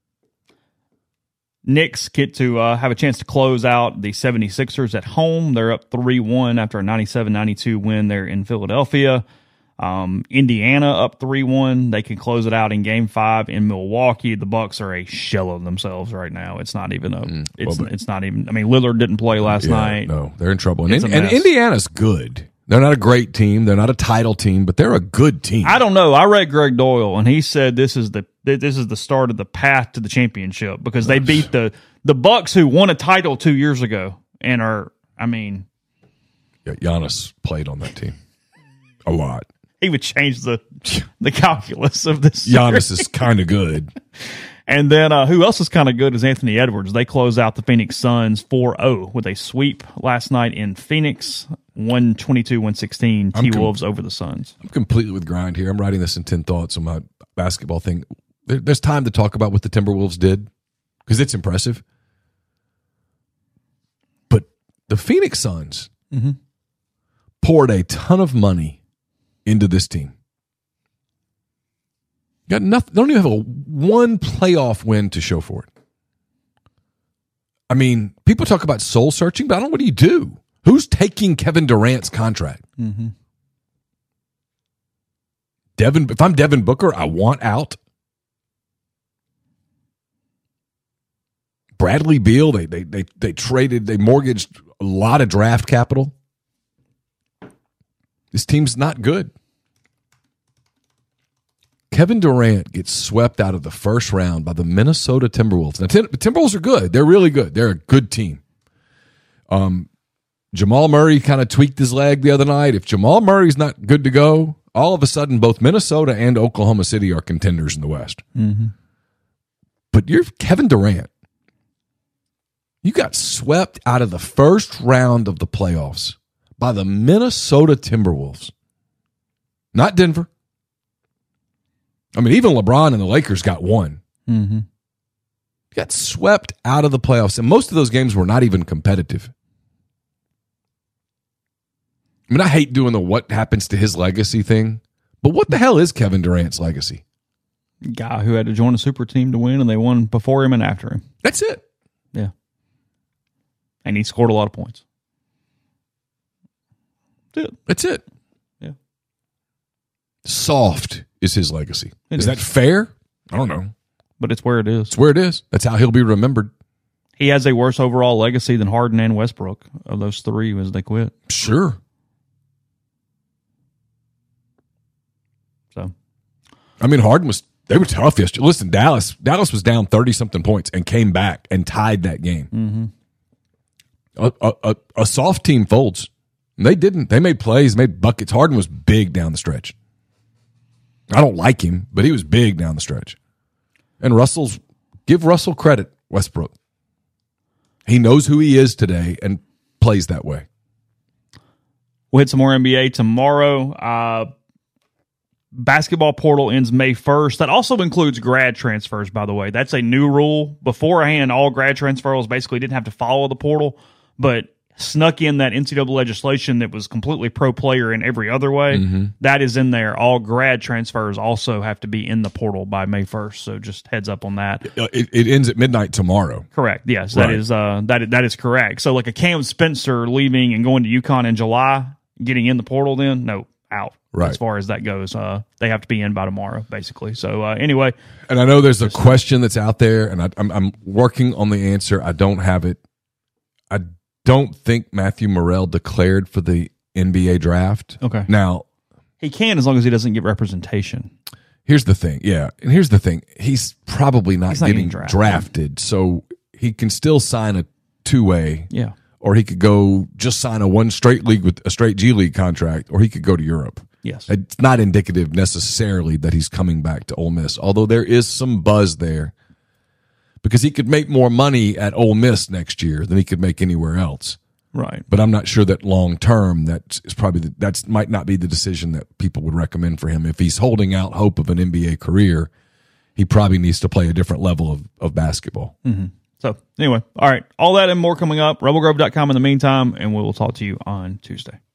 Knicks get to uh, have a chance to close out the seventy-sixers at home. They're up three one after a ninety-seven ninety-two win there in Philadelphia. Um, Indiana up three one. They can close it out in game five in Milwaukee. The Bucks are a shell of themselves right now. It's not even a, it's, well, but- it's not even, I mean, Lillard didn't play last Yeah, night. No, they're in trouble. And, It's a and mess. Indiana's good. They're not a great team. They're not a title team, but they're a good team. I don't know. I read Greg Doyle, and he said this is the this is the start of the path to the championship because they beat the the Bucks, who won a title two years ago, and are I mean, Yeah, Giannis played on that team a lot. he would change the the calculus of this. Giannis series. is kind of good. And then uh, who else is kind of good is Anthony Edwards. They close out the Phoenix Suns four oh with a sweep last night in Phoenix, one twenty-two one sixteen I'm com- T-Wolves over the Suns. I'm completely with Grind here. I'm writing this in ten thoughts on my basketball thing. There, there's time to talk about what the Timberwolves did because it's impressive. But the Phoenix Suns Mm-hmm. poured a ton of money into this team. Got nothing. They don't even have a one playoff win to show for it. I mean, people talk about soul searching, but I don't know, what do you do? Who's taking Kevin Durant's contract? Mm-hmm. Devin, if I'm Devin Booker, I want out. Bradley Beal, they they they they traded, they mortgaged a lot of draft capital. This team's not good. Kevin Durant gets swept out of the first round by the Minnesota Timberwolves. Now, Tim- Timberwolves are good. They're really good. They're a good team. Um, Jamal Murray kind of tweaked his leg the other night. If Jamal Murray's not good to go, all of a sudden both Minnesota and Oklahoma City are contenders in the West. Mm-hmm. But you're Kevin Durant. You got swept out of the first round of the playoffs by the Minnesota Timberwolves. Not Denver. I mean, even LeBron and the Lakers got one. Mm-hmm. You got swept out of the playoffs, and most of those games were not even competitive. I mean, I hate doing the what happens to his legacy thing, but what the hell is Kevin Durant's legacy? Guy who had to join a super team to win, and they won before him and after him. That's it. Yeah. And he scored a lot of points. That's it. That's it. Yeah. Soft is his legacy. It Is is. that fair? I don't know. But it's where it is. It's where it is. That's how he'll be remembered. He has a worse overall legacy than Harden and Westbrook of those three as they quit. Sure. So, I mean, Harden was, they were tough yesterday. Listen, Dallas, Dallas was down thirty something points and came back and tied that game. mm-hmm. A, a, a soft team folds. They didn't. They made plays, made buckets. Harden was big down the stretch. I don't like him, but he was big down the stretch. And Russell's, give Russell credit, Westbrook. He knows who he is today and plays that way. We'll hit some more N B A tomorrow. Uh, basketball portal ends May first. That also includes grad transfers, by the way. That's a new rule. Beforehand, all grad transfers basically didn't have to follow the portal, but snuck in that N C double A legislation that was completely pro-player in every other way. Mm-hmm. That is in there. All grad transfers also have to be in the portal by May first, so just heads up on that. It, it ends at midnight tomorrow. Correct, yes. That right. is uh, that, that is correct. So like a Cam Spencer leaving and going to UConn in July, getting in the portal then, no, out. Right. As far as that goes, uh, they have to be in by tomorrow, basically. So uh, anyway. And I know there's a question that's out there, and I, I'm, I'm working on the answer. I don't have it. I don't think Matthew Morrell declared for the N B A draft. Okay. Now, he can as long as he doesn't get representation. Here's the thing. Yeah. And here's the thing. He's probably not, He's not getting, getting drafted. drafted. So he can still sign a two-way. Yeah. Or he could go just sign a one straight league with a straight G League contract, or he could go to Europe. Yes. It's not indicative necessarily that he's coming back to Ole Miss, although there is some buzz there. Because he could make more money at Ole Miss next year than he could make anywhere else. Right. But I'm not sure that long term that is probably the, that's might not be the decision that people would recommend for him. If he's holding out hope of an N B A career, he probably needs to play a different level of, of basketball. Mm-hmm. So anyway, all right. All that and more coming up. rebel grove dot com in the meantime, and we will talk to you on Tuesday.